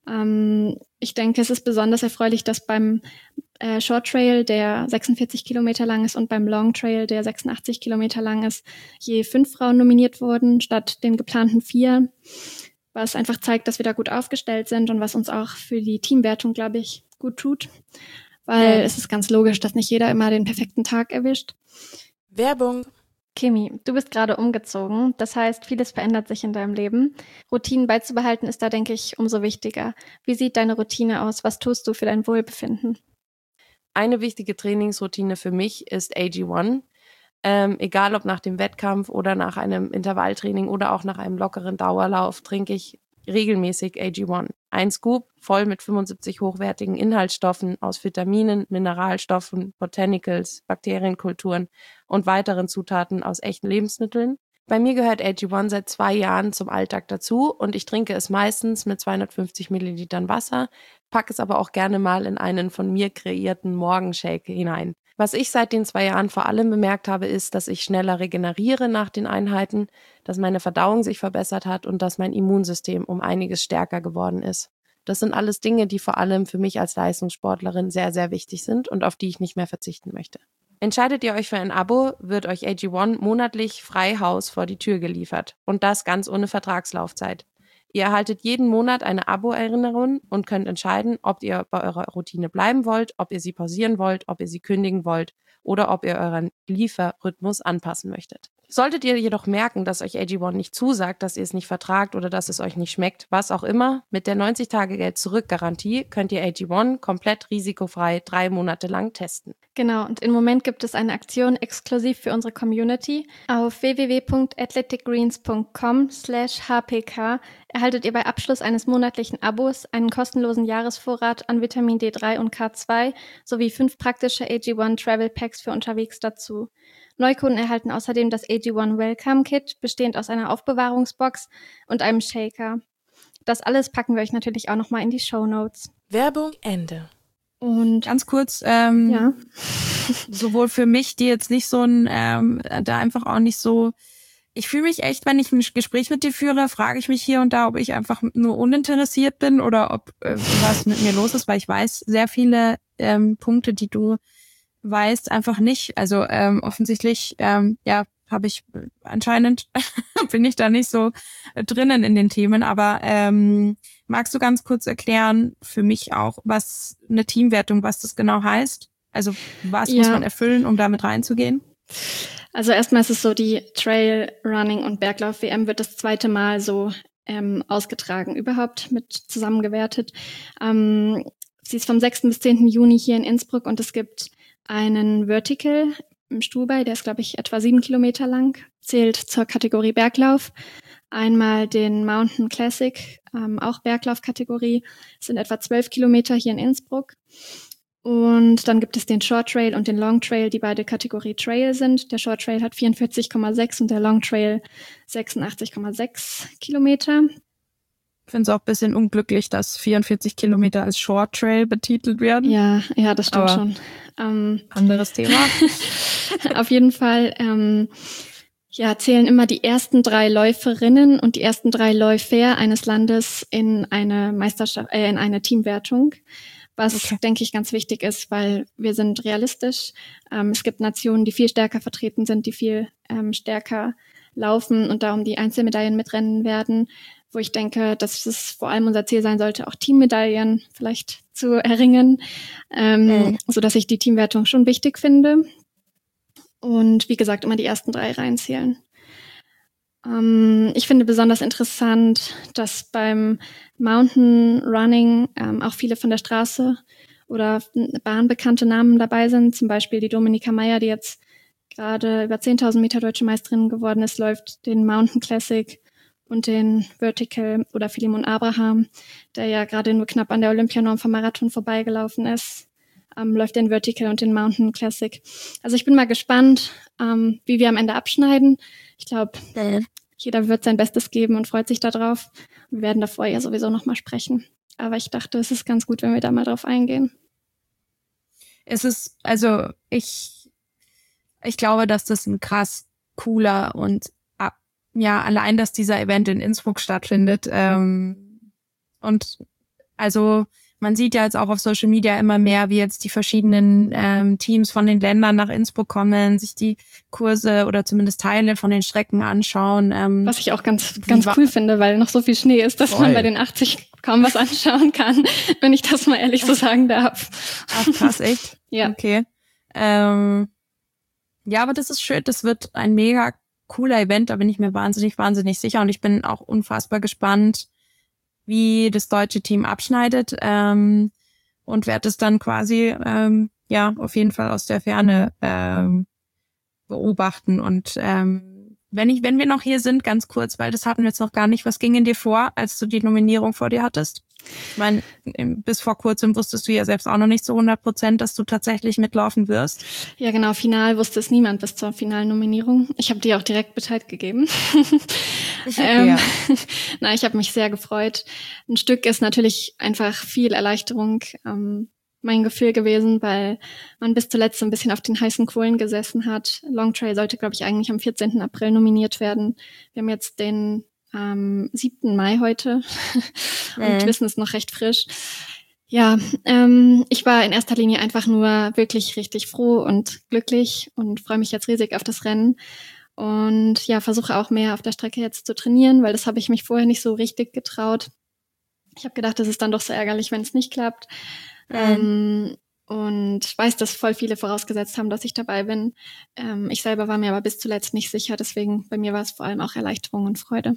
Ich denke, es ist besonders erfreulich, dass beim Short Trail, der 46 Kilometer lang ist, und beim Long Trail, der 86 Kilometer lang ist, je 5 Frauen nominiert wurden, statt den geplanten 4, was einfach zeigt, dass wir da gut aufgestellt sind und was uns auch für die Teamwertung, glaube ich, gut tut, weil es ist ganz logisch, dass nicht jeder immer den perfekten Tag erwischt. Werbung. Kimi, du bist gerade umgezogen, das heißt, vieles verändert sich in deinem Leben. Routinen beizubehalten ist da, denke ich, umso wichtiger. Wie sieht deine Routine aus? Was tust du für dein Wohlbefinden? Eine wichtige Trainingsroutine für mich ist AG1. Egal ob nach dem Wettkampf oder nach einem Intervalltraining oder auch nach einem lockeren Dauerlauf, trinke ich regelmäßig AG1. Ein Scoop voll mit 75 hochwertigen Inhaltsstoffen aus Vitaminen, Mineralstoffen, Botanicals, Bakterienkulturen und weiteren Zutaten aus echten Lebensmitteln. Bei mir gehört AG1 seit 2 Jahren zum Alltag dazu und ich trinke es meistens mit 250 Millilitern Wasser, packe es aber auch gerne mal in einen von mir kreierten Morgenshake hinein. Was ich seit den 2 Jahren vor allem bemerkt habe, ist, dass ich schneller regeneriere nach den Einheiten, dass meine Verdauung sich verbessert hat und dass mein Immunsystem um einiges stärker geworden ist. Das sind alles Dinge, die vor allem für mich als Leistungssportlerin sehr, sehr wichtig sind und auf die ich nicht mehr verzichten möchte. Entscheidet ihr euch für ein Abo, wird euch AG1 monatlich frei Haus vor die Tür geliefert. Und das ganz ohne Vertragslaufzeit. Ihr erhaltet jeden Monat eine Abo-Erinnerung und könnt entscheiden, ob ihr bei eurer Routine bleiben wollt, ob ihr sie pausieren wollt, ob ihr sie kündigen wollt oder ob ihr euren Lieferrhythmus anpassen möchtet. Solltet ihr jedoch merken, dass euch AG1 nicht zusagt, dass ihr es nicht vertragt oder dass es euch nicht schmeckt, was auch immer, mit der 90-Tage-Geld-Zurück-Garantie könnt ihr AG1 komplett risikofrei 3 Monate lang testen. Genau, und im Moment gibt es eine Aktion exklusiv für unsere Community. Auf www.athleticgreens.com/hpk erhaltet ihr bei Abschluss eines monatlichen Abos einen kostenlosen Jahresvorrat an Vitamin D3 und K2 sowie 5 praktische AG1 Travel Packs für unterwegs dazu. Neukunden erhalten außerdem das AG1 Welcome Kit, bestehend aus einer Aufbewahrungsbox und einem Shaker. Das alles packen wir euch natürlich auch nochmal in die Shownotes. Werbung Ende. Und ganz kurz, ja. sowohl für mich, die jetzt nicht so da einfach auch nicht so, ich fühle mich echt, wenn ich ein Gespräch mit dir führe, frage ich mich hier und da, ob ich einfach nur uninteressiert bin oder ob was mit mir los ist, weil ich weiß sehr viele Punkte, die du weißt, einfach nicht. Also offensichtlich, habe ich anscheinend, bin ich da nicht so drinnen in den Themen, aber magst du ganz kurz erklären, für mich auch, was eine Teamwertung, was das genau heißt? Also was muss man erfüllen, um damit reinzugehen? Also erstmal ist es so, die Trail Running und Berglauf WM wird das 2. Mal so ausgetragen, überhaupt mit zusammengewertet. Sie ist vom 6. bis 10. Juni hier in Innsbruck und es gibt einen Vertical im Stuhlbeil, der ist, glaube ich, etwa 7 Kilometer lang, zählt zur Kategorie Berglauf. Einmal den Mountain Classic, auch Berglauf-Kategorie, sind etwa 12 Kilometer hier in Innsbruck. Und dann gibt es den Short Trail und den Long Trail, die beide Kategorie Trail sind. Der Short Trail hat 44,6 und der Long Trail 86,6 Kilometer. Ich finde es auch ein bisschen unglücklich, dass 44 Kilometer als Short Trail betitelt werden. Ja, das stimmt schon. Anderes Thema. Auf jeden Fall zählen immer die ersten 3 Läuferinnen und die ersten 3 Läufer eines Landes in eine Meisterschaft, in eine Teamwertung. Was, denke ich, ganz wichtig ist, weil wir sind realistisch. Es gibt Nationen, die viel stärker vertreten sind, die viel stärker laufen und darum die Einzelmedaillen mitrennen werden, wo ich denke, dass es vor allem unser Ziel sein sollte, auch Teammedaillen vielleicht zu erringen, sodass ich die Teamwertung schon wichtig finde. Und wie gesagt, immer die ersten 3 reinzählen. Ich finde besonders interessant, dass beim Mountain Running auch viele von der Straße oder bahnbekannte Namen dabei sind. Zum Beispiel die Dominika Meier, die jetzt gerade über 10.000 Meter deutsche Meisterin geworden ist, läuft den Mountain Classic und den Vertical, oder Philemon Abraham, der ja gerade nur knapp an der Olympianorm vom Marathon vorbeigelaufen ist, läuft den Vertical und den Mountain Classic. Also ich bin mal gespannt, wie wir am Ende abschneiden. Ich glaube, jeder wird sein Bestes geben und freut sich darauf. Wir werden davor ja sowieso nochmal sprechen. Aber ich dachte, es ist ganz gut, wenn wir da mal drauf eingehen. Es ist, also ich glaube, dass das ein krass cooler und allein, dass dieser Event in Innsbruck stattfindet. Und also man sieht ja jetzt auch auf Social Media immer mehr, wie jetzt die verschiedenen Teams von den Ländern nach Innsbruck kommen, sich die Kurse oder zumindest Teile von den Strecken anschauen. Was ich auch ganz cool finde, weil noch so viel Schnee ist, dass man bei den 80 kaum was anschauen kann, wenn ich das mal ehrlich so sagen darf. Ach, krass, echt? Ja. Okay. Ja, aber das ist schön. Das wird ein mega cooler Event. Da bin ich mir wahnsinnig sicher. Und ich bin auch unfassbar gespannt, wie das deutsche Team abschneidet. Und werde es dann quasi, auf jeden Fall aus der Ferne beobachten. Und wenn wir noch hier sind, ganz kurz, weil das hatten wir jetzt noch gar nicht. Was ging in dir vor, als du die Nominierung vor dir hattest? Ich meine, bis vor kurzem wusstest du ja selbst auch noch nicht zu 100%, dass du tatsächlich mitlaufen wirst. Ja, genau. Final wusste es niemand bis zur finalen Nominierung. Ich habe dir auch direkt Bescheid gegeben. Ich habe mich sehr gefreut. Ein Stück ist natürlich einfach viel Erleichterung mein Gefühl gewesen, weil man bis zuletzt so ein bisschen auf den heißen Kohlen gesessen hat. Long Trail sollte, glaube ich, eigentlich am 14. April nominiert werden. Wir haben jetzt den 7. Mai heute und wissen es noch recht frisch. Ja, ich war in erster Linie einfach nur wirklich richtig froh und glücklich und freue mich jetzt riesig auf das Rennen. Und ja, versuche auch mehr auf der Strecke jetzt zu trainieren, weil das habe ich mich vorher nicht so richtig getraut. Ich habe gedacht, das ist dann doch so ärgerlich, wenn es nicht klappt. Und weiß, dass voll viele vorausgesetzt haben, dass ich dabei bin. Ich selber war mir aber bis zuletzt nicht sicher, deswegen bei mir war es vor allem auch Erleichterung und Freude.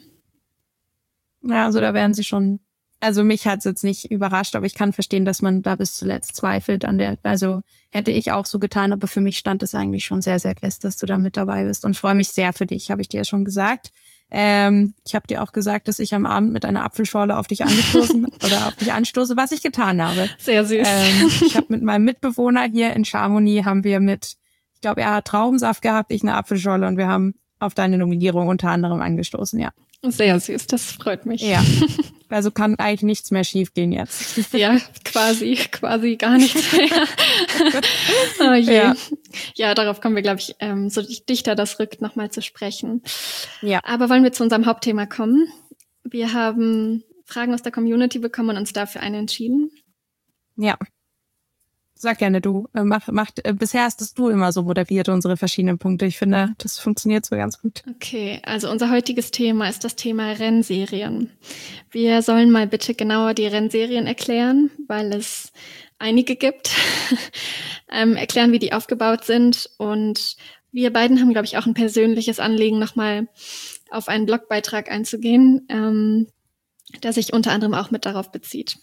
Ja, also da werden sie schon, also mich hat's jetzt nicht überrascht, aber ich kann verstehen, dass man da bis zuletzt zweifelt also hätte ich auch so getan, aber für mich stand es eigentlich schon sehr, sehr fest, dass du da mit dabei bist und freue mich sehr für dich, habe ich dir ja schon gesagt. Ich habe dir auch gesagt, dass ich am Abend mit einer Apfelschorle auf dich angestoßen oder auf dich anstoße, was ich getan habe. Sehr süß. Ich habe mit meinem Mitbewohner hier in Chamonix ich glaube, er hat Traubensaft gehabt, ich eine Apfelschorle und wir haben auf deine Nominierung unter anderem angestoßen, ja. Sehr süß, das freut mich. Ja, also kann eigentlich nichts mehr schiefgehen jetzt. Ja, quasi gar nichts mehr. Oh je. Ja, darauf kommen wir, glaube ich, so dichter das rückt, nochmal zu sprechen. Ja. Aber wollen wir zu unserem Hauptthema kommen? Wir haben Fragen aus der Community bekommen und uns dafür eine entschieden. Ja. Sag gerne du. Bisher hast du immer so moderiert unsere verschiedenen Punkte. Ich finde, das funktioniert so ganz gut. Okay, also unser heutiges Thema ist das Thema Rennserien. Wir sollen mal bitte genauer die Rennserien erklären, weil es einige gibt. Erklären, wie die aufgebaut sind. Und wir beiden haben, glaube ich, auch ein persönliches Anliegen, nochmal auf einen Blogbeitrag einzugehen, der sich unter anderem auch mit darauf bezieht.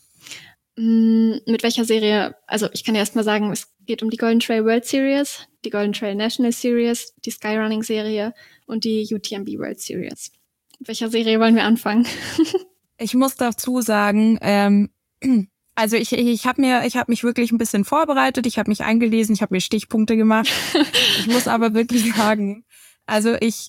Mit welcher Serie, also ich kann ja erst mal sagen, es geht um die Golden Trail World Series, die Golden Trail National Series, die Skyrunning Serie und die UTMB World Series. Mit welcher Serie wollen wir anfangen? Ich muss dazu sagen, also ich habe mich wirklich ein bisschen vorbereitet, ich habe mich eingelesen, ich habe mir Stichpunkte gemacht. Ich muss aber wirklich sagen, also ich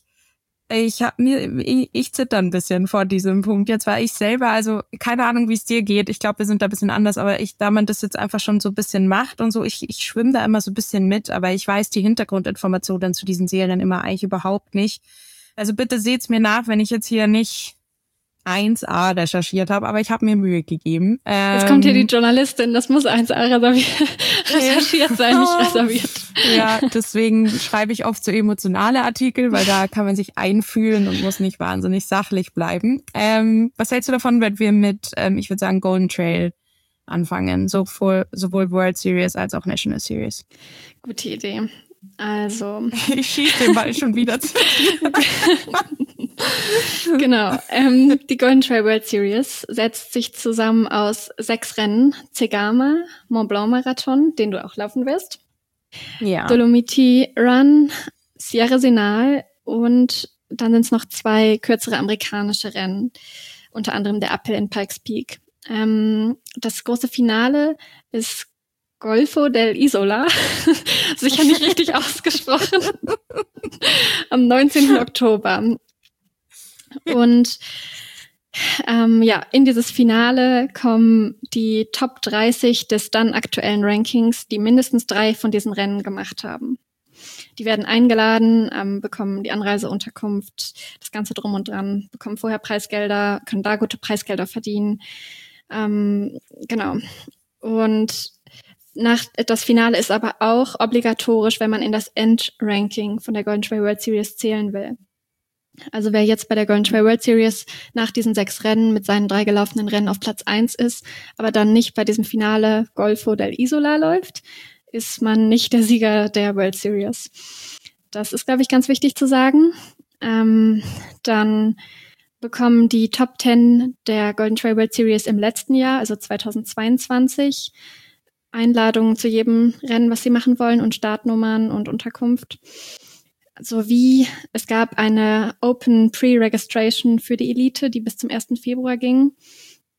zitter ein bisschen vor diesem Punkt jetzt, weil ich selber, also keine Ahnung, wie es dir geht. Ich glaube, wir sind da ein bisschen anders, aber da man das jetzt einfach schon so ein bisschen macht und so, ich schwimme da immer so ein bisschen mit, aber ich weiß die Hintergrundinformationen zu diesen Serien immer eigentlich überhaupt nicht. Also bitte seht's mir nach, wenn ich jetzt hier nicht 1A recherchiert habe, aber ich habe mir Mühe gegeben. Jetzt kommt hier die Journalistin, das muss 1A recherchiert sein, nicht reserviert. Ja, deswegen schreibe ich oft so emotionale Artikel, weil da kann man sich einfühlen und muss nicht wahnsinnig sachlich bleiben. Was hältst du davon, wenn wir mit, ich würde sagen, Golden Trail anfangen, sowohl World Series als auch National Series? Gute Idee. Also. Ich schieße den Ball schon wieder zu. Genau. Die Golden Trail World Series setzt sich zusammen aus 6 Rennen. Zegama, Mont Blanc Marathon, den du auch laufen wirst. Ja. Dolomiti Run, Sierra Senal und dann sind es noch 2 kürzere amerikanische Rennen. Unter anderem der Uphill in Pikes Peak. Das große Finale ist Golfo del Isola, sicher nicht richtig ausgesprochen, am 19. Oktober. Und in dieses Finale kommen die Top 30 des dann aktuellen Rankings, die mindestens 3 von diesen Rennen gemacht haben. Die werden eingeladen, bekommen die Anreiseunterkunft, das Ganze drum und dran, bekommen vorher Preisgelder, können da gute Preisgelder verdienen. Genau. Und das Finale ist aber auch obligatorisch, wenn man in das Endranking von der Golden Trail World Series zählen will. Also wer jetzt bei der Golden Trail World Series nach diesen 6 Rennen mit seinen 3 gelaufenen Rennen auf Platz 1 ist, aber dann nicht bei diesem Finale Golfo del Isola läuft, ist man nicht der Sieger der World Series. Das ist, glaube ich, ganz wichtig zu sagen. Dann bekommen die Top 10 der Golden Trail World Series im letzten Jahr, also 2022, Einladungen zu jedem Rennen, was sie machen wollen und Startnummern und Unterkunft. Sowie es gab eine Open Pre-Registration für die Elite, die bis zum 1. Februar ging.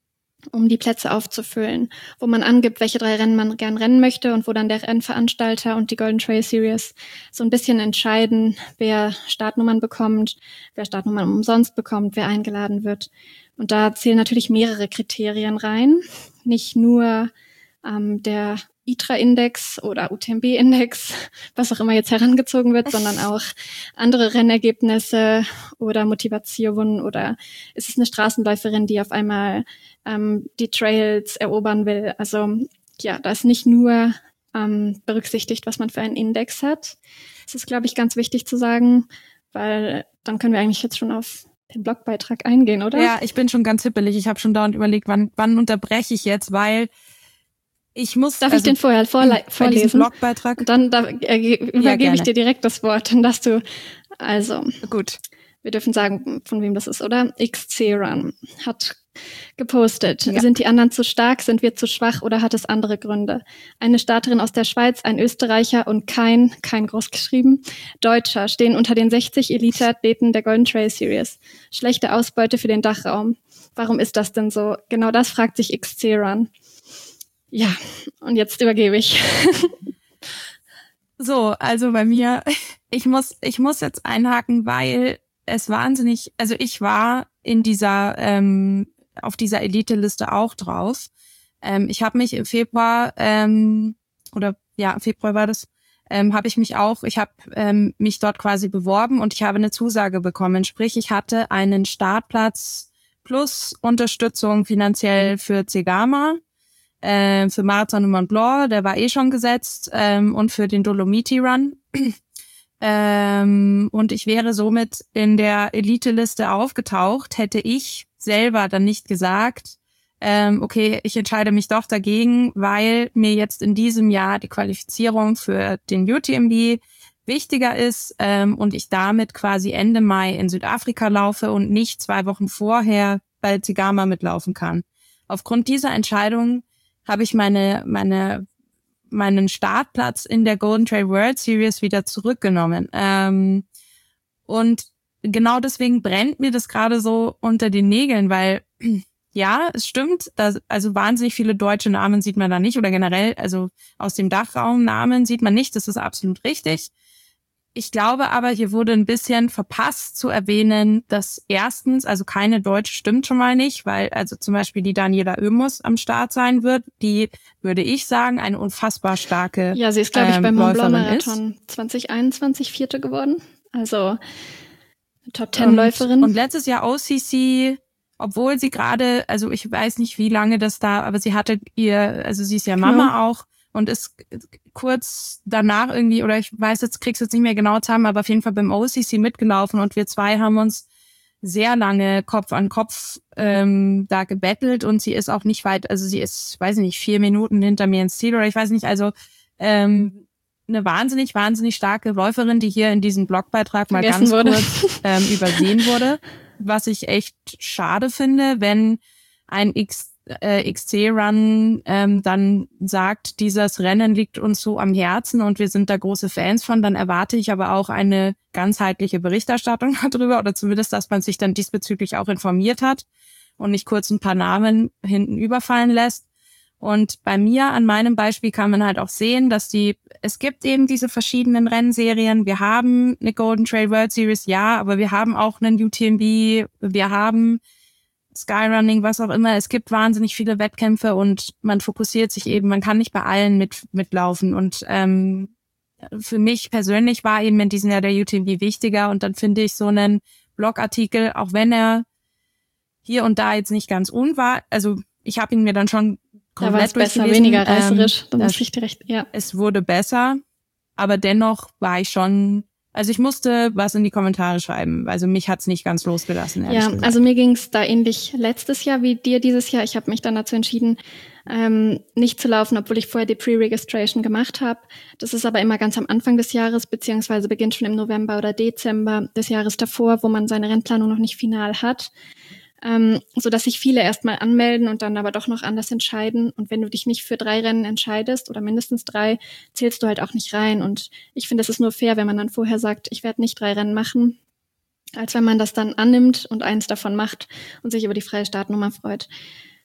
um die Plätze aufzufüllen, wo man angibt, welche 3 Rennen man gern rennen möchte und wo dann der Rennveranstalter und die Golden Trail Series so ein bisschen entscheiden, wer Startnummern bekommt, wer Startnummern umsonst bekommt, wer eingeladen wird. Und da zählen natürlich mehrere Kriterien rein, nicht nur der ITRA-Index oder UTMB-Index, was auch immer jetzt herangezogen wird, sondern auch andere Rennergebnisse oder Motivation oder ist es eine Straßenläuferin, die auf einmal die Trails erobern will. Also ja, da ist nicht nur berücksichtigt, was man für einen Index hat. Das ist, glaube ich, ganz wichtig zu sagen, weil dann können wir eigentlich jetzt schon auf den Blogbeitrag eingehen, oder? Ja, ich bin schon ganz hippelig. Ich habe schon dauernd überlegt, wann unterbreche ich jetzt, weil ich muss... Darf ich den vorher vorlesen? Blogbeitrag? Und dann übergebe ich dir direkt das Wort. Dann darfst du, also... Gut. Wir dürfen sagen, von wem das ist, oder? XC Run hat gepostet. Ja. Sind die anderen zu stark? Sind wir zu schwach? Oder hat es andere Gründe? Eine Starterin aus der Schweiz, ein Österreicher und kein groß geschrieben, Deutscher stehen unter den 60 Elite-Athleten der Golden Trail Series. Schlechte Ausbeute für den Dachraum. Warum ist das denn so? Genau das fragt sich XC Run. Ja, und jetzt übergebe ich. So, also bei mir, ich muss jetzt einhaken, weil es wahnsinnig, also ich war in dieser, auf dieser Elite-Liste auch drauf. Ich habe mich im Februar, im Februar war das, ich habe mich dort quasi beworben und ich habe eine Zusage bekommen. Sprich, ich hatte einen Startplatz plus Unterstützung finanziell für Zegama, für Marathon und Mont Blanc, der war schon gesetzt, und für den Dolomiti Run. Und ich wäre somit in der Elite-Liste aufgetaucht, hätte ich selber dann nicht gesagt, okay, ich entscheide mich doch dagegen, weil mir jetzt in diesem Jahr die Qualifizierung für den UTMB wichtiger ist, und ich damit quasi Ende Mai in Südafrika laufe und nicht 2 Wochen vorher bei Zegama mitlaufen kann. Aufgrund dieser Entscheidung habe ich meinen Startplatz in der Golden Trail World Series wieder zurückgenommen. Und genau deswegen brennt mir das gerade so unter den Nägeln, weil ja, es stimmt, also wahnsinnig viele deutsche Namen sieht man da nicht oder generell, also aus dem Dachraum Namen sieht man nicht, das ist absolut richtig. Ich glaube aber, hier wurde ein bisschen verpasst zu erwähnen, dass erstens, also keine Deutsche stimmt schon mal nicht, weil also zum Beispiel die Daniela Oemus am Start sein wird, die, würde ich sagen, eine unfassbar starke Ja, sie ist, glaube ich, beim Mont Blanc Marathon ist. 2021 Vierte geworden, also Top-10-Läuferin. Und letztes Jahr OCC, obwohl sie gerade, also ich weiß nicht, wie lange das da, aber sie ist ja Mama auch und ist kurz danach irgendwie, oder ich weiß jetzt, krieg's jetzt nicht mehr genau zusammen, aber auf jeden Fall beim OCC mitgelaufen und wir 2 haben uns sehr lange Kopf an Kopf da gebettelt und sie ist auch nicht weit, also sie ist, weiß ich nicht, 4 Minuten hinter mir ins Ziel oder ich weiß nicht, also eine wahnsinnig, wahnsinnig starke Läuferin, die hier in diesem Blogbeitrag mal ganz kurz übersehen wurde, was ich echt schade finde, wenn ein XC-Run dann sagt, dieses Rennen liegt uns so am Herzen und wir sind da große Fans von, dann erwarte ich aber auch eine ganzheitliche Berichterstattung darüber oder zumindest, dass man sich dann diesbezüglich auch informiert hat und nicht kurz ein paar Namen hinten überfallen lässt. Und bei mir, an meinem Beispiel, kann man halt auch sehen, dass es gibt eben diese verschiedenen Rennserien. Wir haben eine Golden Trail World Series, ja, aber wir haben auch einen UTMB, wir haben Skyrunning, was auch immer. Es gibt wahnsinnig viele Wettkämpfe und man fokussiert sich eben, man kann nicht bei allen mitlaufen. Und für mich persönlich war eben in diesem Jahr der UTMB wichtiger und dann finde ich so einen Blogartikel, auch wenn er hier und da jetzt nicht ganz war, also ich habe ihn mir dann schon komplett durchgelesen. Besser, weniger reißerisch, da muss ich dir recht, ja. Es wurde besser, aber dennoch war ich schon, also ich musste was in die Kommentare schreiben, also mich hat's nicht ganz losgelassen, ehrlich gesagt. Also mir ging's da ähnlich letztes Jahr wie dir dieses Jahr. Ich habe mich dann dazu entschieden, nicht zu laufen, obwohl ich vorher die Pre-Registration gemacht habe. Das ist aber immer ganz am Anfang des Jahres, beziehungsweise beginnt schon im November oder Dezember des Jahres davor, wo man seine Rennplanung noch nicht final hat. So dass sich viele erstmal anmelden und dann aber doch noch anders entscheiden. Und wenn du dich nicht für 3 Rennen entscheidest oder mindestens 3, zählst du halt auch nicht rein. Und ich finde, es ist nur fair, wenn man dann vorher sagt, ich werde nicht 3 Rennen machen, als wenn man das dann annimmt und eins davon macht und sich über die freie Startnummer freut.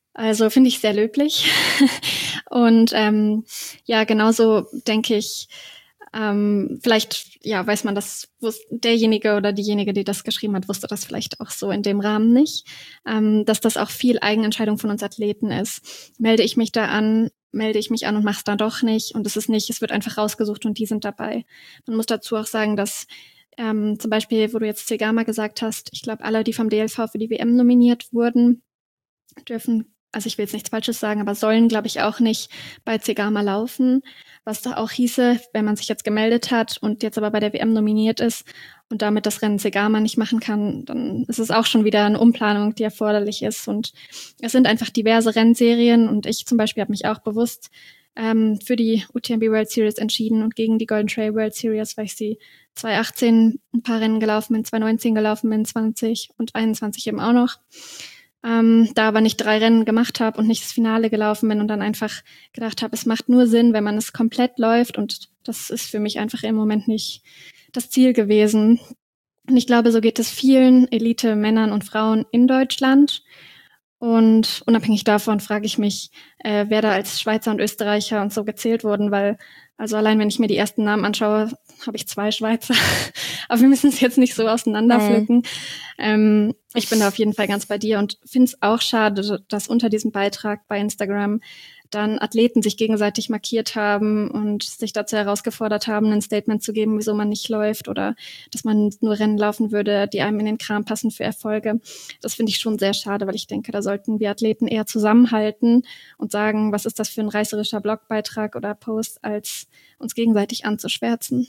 Also finde ich sehr löblich. Und ja, genauso denke ich, vielleicht weiß man das, derjenige oder diejenige, die das geschrieben hat, wusste das vielleicht auch so in dem Rahmen nicht, dass das auch viel Eigenentscheidung von uns Athleten ist. Melde ich mich an und mach's dann doch nicht. Und es wird einfach rausgesucht und die sind dabei. Man muss dazu auch sagen, dass zum Beispiel, wo du jetzt Zegama gesagt hast, ich glaube, alle, die vom DLV für die WM nominiert wurden, dürfen, also ich will jetzt nichts Falsches sagen, aber sollen, glaube ich, auch nicht bei Zegama laufen. Was da auch hieße, wenn man sich jetzt gemeldet hat und jetzt aber bei der WM nominiert ist und damit das Rennen Zegama nicht machen kann, dann ist es auch schon wieder eine Umplanung, die erforderlich ist. Und es sind einfach diverse Rennserien und ich zum Beispiel habe mich auch bewusst für die UTMB World Series entschieden und gegen die Golden Trail World Series, weil ich sie 2018 ein paar Rennen gelaufen bin, 2019 gelaufen bin, 20 und 21 eben auch noch. Da aber nicht 3 Rennen gemacht habe und nicht das Finale gelaufen bin und dann einfach gedacht habe, es macht nur Sinn, wenn man es komplett läuft und das ist für mich einfach im Moment nicht das Ziel gewesen. Und ich glaube, so geht es vielen Elite-Männern und Frauen in Deutschland. Und unabhängig davon frage ich mich, wer da als Schweizer und Österreicher und so gezählt wurden, weil also allein wenn ich mir die ersten Namen anschaue, habe ich 2 Schweizer. Aber wir müssen es jetzt nicht so auseinanderpflücken. Ich bin da auf jeden Fall ganz bei dir und finde es auch schade, dass unter diesem Beitrag bei Instagram dann Athleten sich gegenseitig markiert haben und sich dazu herausgefordert haben, ein Statement zu geben, wieso man nicht läuft oder dass man nur Rennen laufen würde, die einem in den Kram passen für Erfolge. Das finde ich schon sehr schade, weil ich denke, da sollten wir Athleten eher zusammenhalten und sagen, was ist das für ein reißerischer Blogbeitrag oder Post, als uns gegenseitig anzuschwärzen.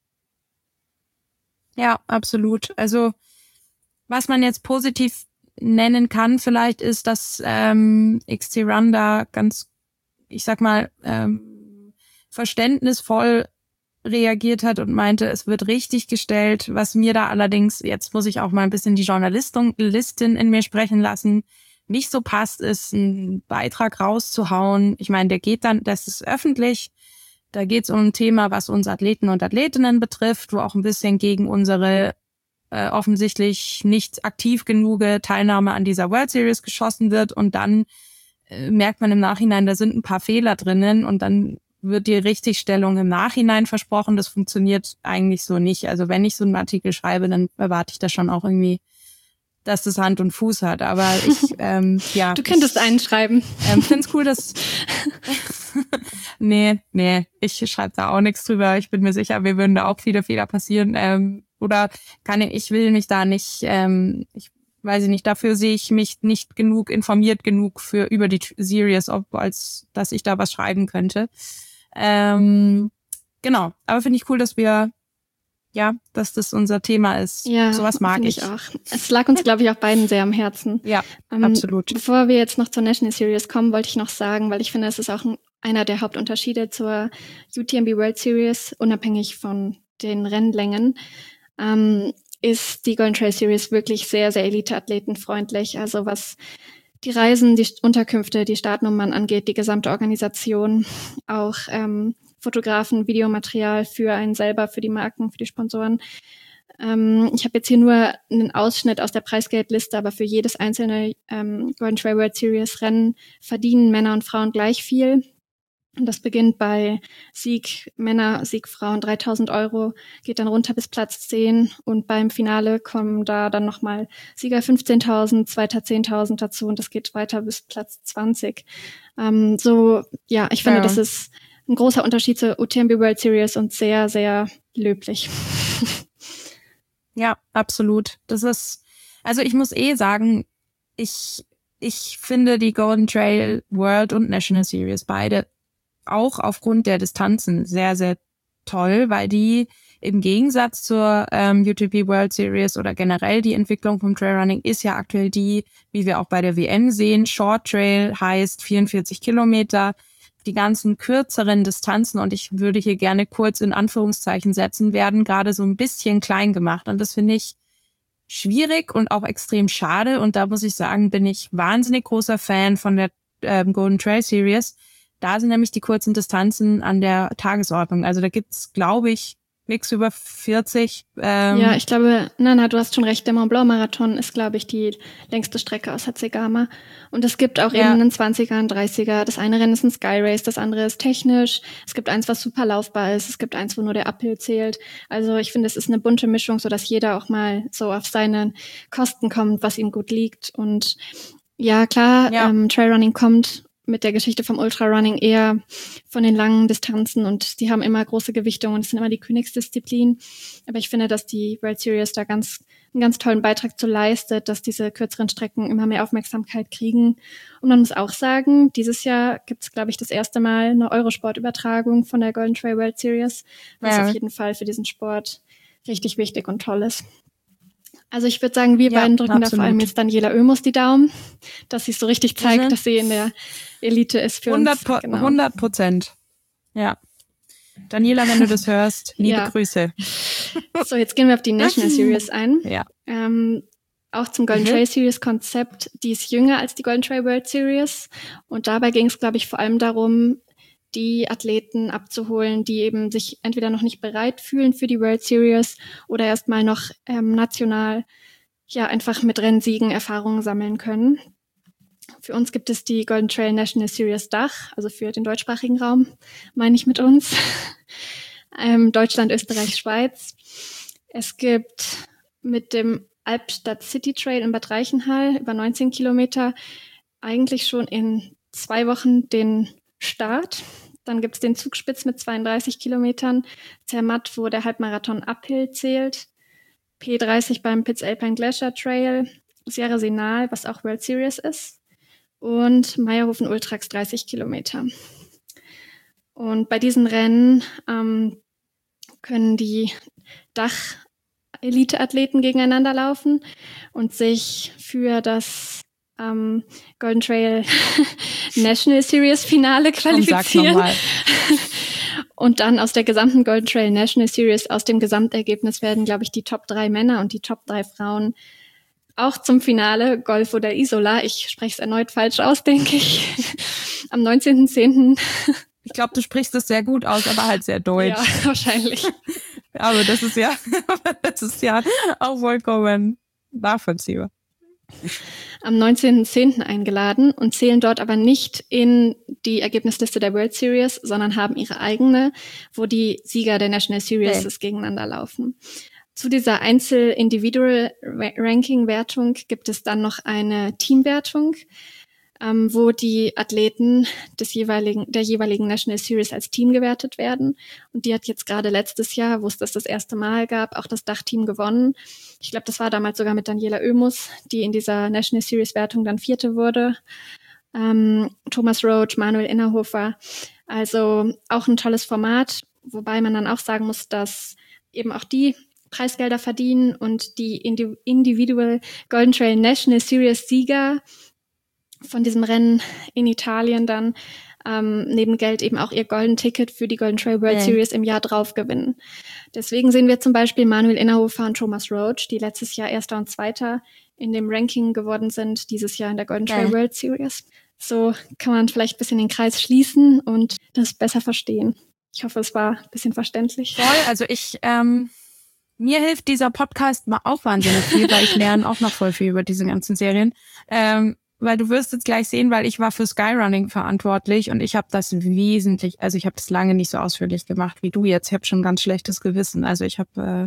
Ja, absolut. Also was man jetzt positiv nennen kann vielleicht ist, dass XC Run da ganz, ich sag mal, verständnisvoll reagiert hat und meinte, es wird richtig gestellt. Was mir da allerdings, jetzt muss ich auch mal ein bisschen die Journalistin in mir sprechen lassen, nicht so passt, ist einen Beitrag rauszuhauen. Ich meine, der geht dann, das ist öffentlich. Da geht es um ein Thema, was uns Athleten und Athletinnen betrifft, wo auch ein bisschen gegen unsere offensichtlich nicht aktiv genug Teilnahme an dieser World Series geschossen wird. Und dann merkt man im Nachhinein, da sind ein paar Fehler drinnen und dann wird die Richtigstellung im Nachhinein versprochen. Das funktioniert eigentlich so nicht. Also wenn ich so einen Artikel schreibe, dann erwarte ich da schon auch irgendwie, dass das Hand und Fuß hat. Aber ich, ja. Du könntest einen schreiben. Find's cool, dass... Nee, ich schreibe da auch nichts drüber. Ich bin mir sicher, mir würden da auch viele Fehler passieren. Ich will mich da nicht, ich weiß nicht, dafür sehe ich mich nicht informiert genug über die Series, als dass ich da was schreiben könnte. Genau, aber finde ich cool, dass dass das unser Thema ist. Ja, sowas mag ich auch. Es lag uns, glaube ich, auch beiden sehr am Herzen. Ja, absolut. Bevor wir jetzt noch zur National Series kommen, wollte ich noch sagen, weil ich finde, es ist auch einer der Hauptunterschiede zur UTMB World Series, unabhängig von den Rennlängen, ist die Golden Trail Series wirklich sehr, sehr elite-athletenfreundlich. Also was die Reisen, die Unterkünfte, die Startnummern angeht, die gesamte Organisation, auch Fotografen, Videomaterial für einen selber, für die Marken, für die Sponsoren. Ich habe jetzt hier nur einen Ausschnitt aus der Preisgeldliste, aber für jedes einzelne Golden Trail World Series Rennen verdienen Männer und Frauen gleich viel. Und das beginnt bei Sieg Männer, Sieg Frauen 3.000 €, geht dann runter bis Platz 10 und beim Finale kommen da dann nochmal Sieger 15.000, Zweiter 10.000 dazu und das geht weiter bis Platz 20. Ich finde, das ist ein großer Unterschied zur UTMB World Series und sehr, sehr löblich. Ja, absolut. Das ist, also ich muss sagen, ich finde die Golden Trail World und National Series beide auch aufgrund der Distanzen sehr, sehr toll, weil die im Gegensatz zur UTMB World Series oder generell die Entwicklung vom Trailrunning ist ja aktuell die, wie wir auch bei der WM sehen, Short Trail heißt 44 Kilometer, die ganzen kürzeren Distanzen, und ich würde hier gerne kurz in Anführungszeichen setzen, werden gerade so ein bisschen klein gemacht. Und das finde ich schwierig und auch extrem schade. Und da muss ich sagen, bin ich wahnsinnig großer Fan von der Golden Trail Series. Da sind nämlich die kurzen Distanzen an der Tagesordnung. Also da gibt's, glaube ich, nix über 40. Ja, ich glaube, Nana, du hast schon recht, der Mont Blanc Marathon ist, glaube ich, die längste Strecke aus Hatzegama. Und es gibt auch eben einen 20er, einen 30er. Das eine Rennen ist ein Sky Race, das andere ist technisch. Es gibt eins, was super laufbar ist. Es gibt eins, wo nur der Uphill zählt. Also ich finde, es ist eine bunte Mischung, sodass jeder auch mal so auf seine Kosten kommt, was ihm gut liegt. Und ja, klar, Trailrunning kommt mit der Geschichte vom Ultrarunning eher von den langen Distanzen und die haben immer große Gewichtungen und es sind immer die Königsdisziplin. Aber ich finde, dass die World Series da einen ganz tollen Beitrag zu leistet, dass diese kürzeren Strecken immer mehr Aufmerksamkeit kriegen. Und man muss auch sagen, dieses Jahr gibt es, glaube ich, das erste Mal eine Eurosport-Übertragung von der Golden Trail World Series, was auf jeden Fall für diesen Sport richtig wichtig und toll ist. Also ich würde sagen, wir beiden drücken da vor allem jetzt Daniela Oemus die Daumen, dass sie so richtig zeigt, dass sie in der Elite ist für 100%. Ja. Daniela, wenn du das hörst, liebe Grüße. So, jetzt gehen wir auf die National Series ein. Ja. Auch zum Golden Trail Series Konzept, die ist jünger als die Golden Trail World Series. Und dabei ging es, glaube ich, vor allem darum, die Athleten abzuholen, die eben sich entweder noch nicht bereit fühlen für die World Series oder erstmal noch national einfach mit Rennsiegen Erfahrungen sammeln können. Für uns gibt es die Golden Trail National Series Dach, also für den deutschsprachigen Raum, meine ich mit uns. Deutschland, Österreich, Schweiz. Es gibt mit dem Albstadt City Trail in Bad Reichenhall über 19 Kilometer eigentlich schon in 2 Wochen den Start. Dann gibt's den Zugspitz mit 32 Kilometern, Zermatt, wo der Halbmarathon Uphill zählt, P30 beim Piz Alpine Glacier Trail, Sierra Senal, was auch World Series ist, und Meierhofen Ultrax 30 Kilometer. Und bei diesen Rennen können die Dach-Elite-Athleten gegeneinander laufen und sich für das Golden Trail National Series Finale qualifizieren. Und dann aus der gesamten Golden Trail National Series, aus dem Gesamtergebnis werden, glaube ich, die Top 3 Männer und die Top 3 Frauen auch zum Finale, Golf oder Isola. Ich spreche es erneut falsch aus, denke ich. Am 19.10. Ich glaube, du sprichst es sehr gut aus, aber halt sehr deutsch. Ja, wahrscheinlich. Aber das ist ja auch vollkommen nachvollziehbar. Am 19.10. eingeladen und zählen dort aber nicht in die Ergebnisliste der World Series, sondern haben ihre eigene, wo die Sieger der National Series gegeneinander laufen. Zu dieser Einzel-Individual-Ranking-Wertung gibt es dann noch eine Teamwertung, wo die Athleten der jeweiligen National Series als Team gewertet werden. Und die hat jetzt gerade letztes Jahr, wo es das erste Mal gab, auch das Dachteam gewonnen. Ich glaube, das war damals sogar mit Daniela Oemus, die in dieser National Series Wertung dann 4. wurde. Thomas Roach, Manuel Innerhofer. Also auch ein tolles Format, wobei man dann auch sagen muss, dass eben auch die Preisgelder verdienen und die Individual Golden Trail National Series Sieger von diesem Rennen in Italien dann neben Geld eben auch ihr Golden Ticket für die Golden Trail World Series im Jahr drauf gewinnen. Deswegen sehen wir zum Beispiel Manuel Innerhofer und Thomas Roach, die letztes Jahr 1. und 2. in dem Ranking geworden sind, dieses Jahr in der Golden Trail World Series. So kann man vielleicht ein bisschen den Kreis schließen und das besser verstehen. Ich hoffe, es war ein bisschen verständlich. Voll, also mir hilft dieser Podcast mal auch wahnsinnig viel, weil ich lerne auch noch voll viel über diese ganzen Serien. Weil du wirst jetzt gleich sehen, weil ich war für Skyrunning verantwortlich und ich habe das ich habe das lange nicht so ausführlich gemacht wie du jetzt. Ich habe schon ein ganz schlechtes Gewissen. Also ich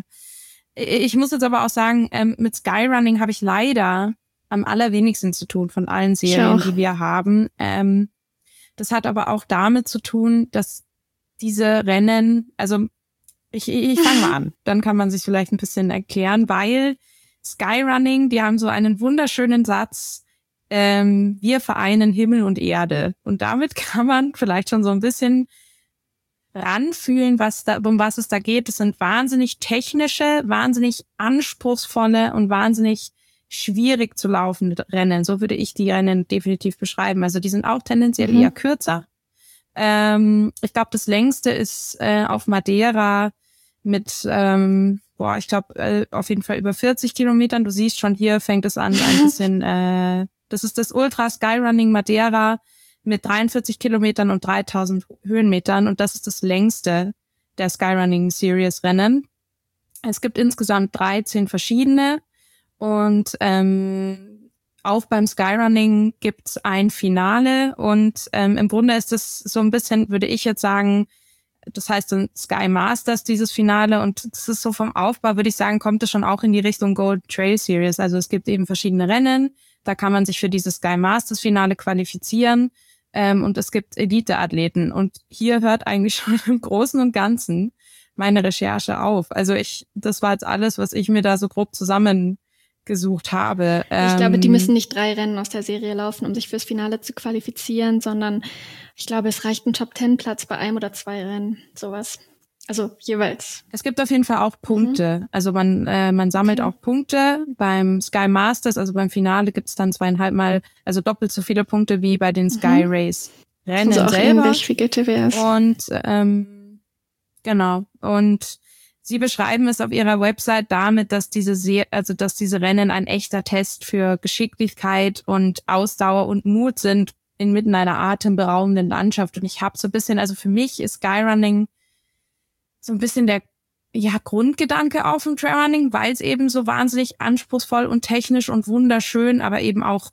muss jetzt aber auch sagen, mit Skyrunning habe ich leider am allerwenigsten zu tun von allen Serien, die wir haben. Das hat aber auch damit zu tun, dass diese Rennen, also ich fange mal an, dann kann man sich vielleicht ein bisschen erklären, weil Skyrunning, die haben so einen wunderschönen Satz, wir vereinen Himmel und Erde. Und damit kann man vielleicht schon so ein bisschen ranfühlen, um was es da geht. Es sind wahnsinnig technische, wahnsinnig anspruchsvolle und wahnsinnig schwierig zu laufende Rennen. So würde ich die Rennen definitiv beschreiben. Also die sind auch tendenziell eher kürzer. Ich glaube, das längste ist auf Madeira mit ich glaube, auf jeden Fall über 40 Kilometern. Du siehst schon, hier fängt es an, ein bisschen, das ist das Ultra Skyrunning Madeira mit 43 Kilometern und 3000 Höhenmetern und das ist das längste der Skyrunning Series Rennen. Es gibt insgesamt 13 verschiedene und auch beim Skyrunning gibt's ein Finale und im Grunde ist es so ein bisschen, würde ich jetzt sagen, das heißt dann Sky Masters, dieses Finale, und das ist so vom Aufbau, würde ich sagen, kommt es schon auch in die Richtung Gold Trail Series. Also es gibt eben verschiedene Rennen, da kann man sich für dieses Sky Masters Finale qualifizieren und es gibt Elite-Athleten und hier hört eigentlich schon im Großen und Ganzen meine Recherche auf. Also das war jetzt alles, was ich mir da so grob zusammengesucht habe. Ich glaube, die müssen nicht 3 Rennen aus der Serie laufen, um sich fürs Finale zu qualifizieren, sondern ich glaube, es reicht ein Top-10-Platz bei 1 oder 2 Rennen, sowas. Also jeweils. Es gibt auf jeden Fall auch Punkte. Also man sammelt auch Punkte. Beim Sky Masters, also beim Finale, gibt es dann 2,5 Mal, also doppelt so viele Punkte wie bei den Sky Race Rennen also auch selber. Ähnlich wie GTWS. Und genau. Und sie beschreiben es auf ihrer Website damit, dass diese Rennen ein echter Test für Geschicklichkeit und Ausdauer und Mut sind inmitten einer atemberaubenden Landschaft. Und ich habe so ein bisschen, also für mich ist Skyrunning so ein bisschen der Grundgedanke auf dem Trailrunning, weil es eben so wahnsinnig anspruchsvoll und technisch und wunderschön, aber eben auch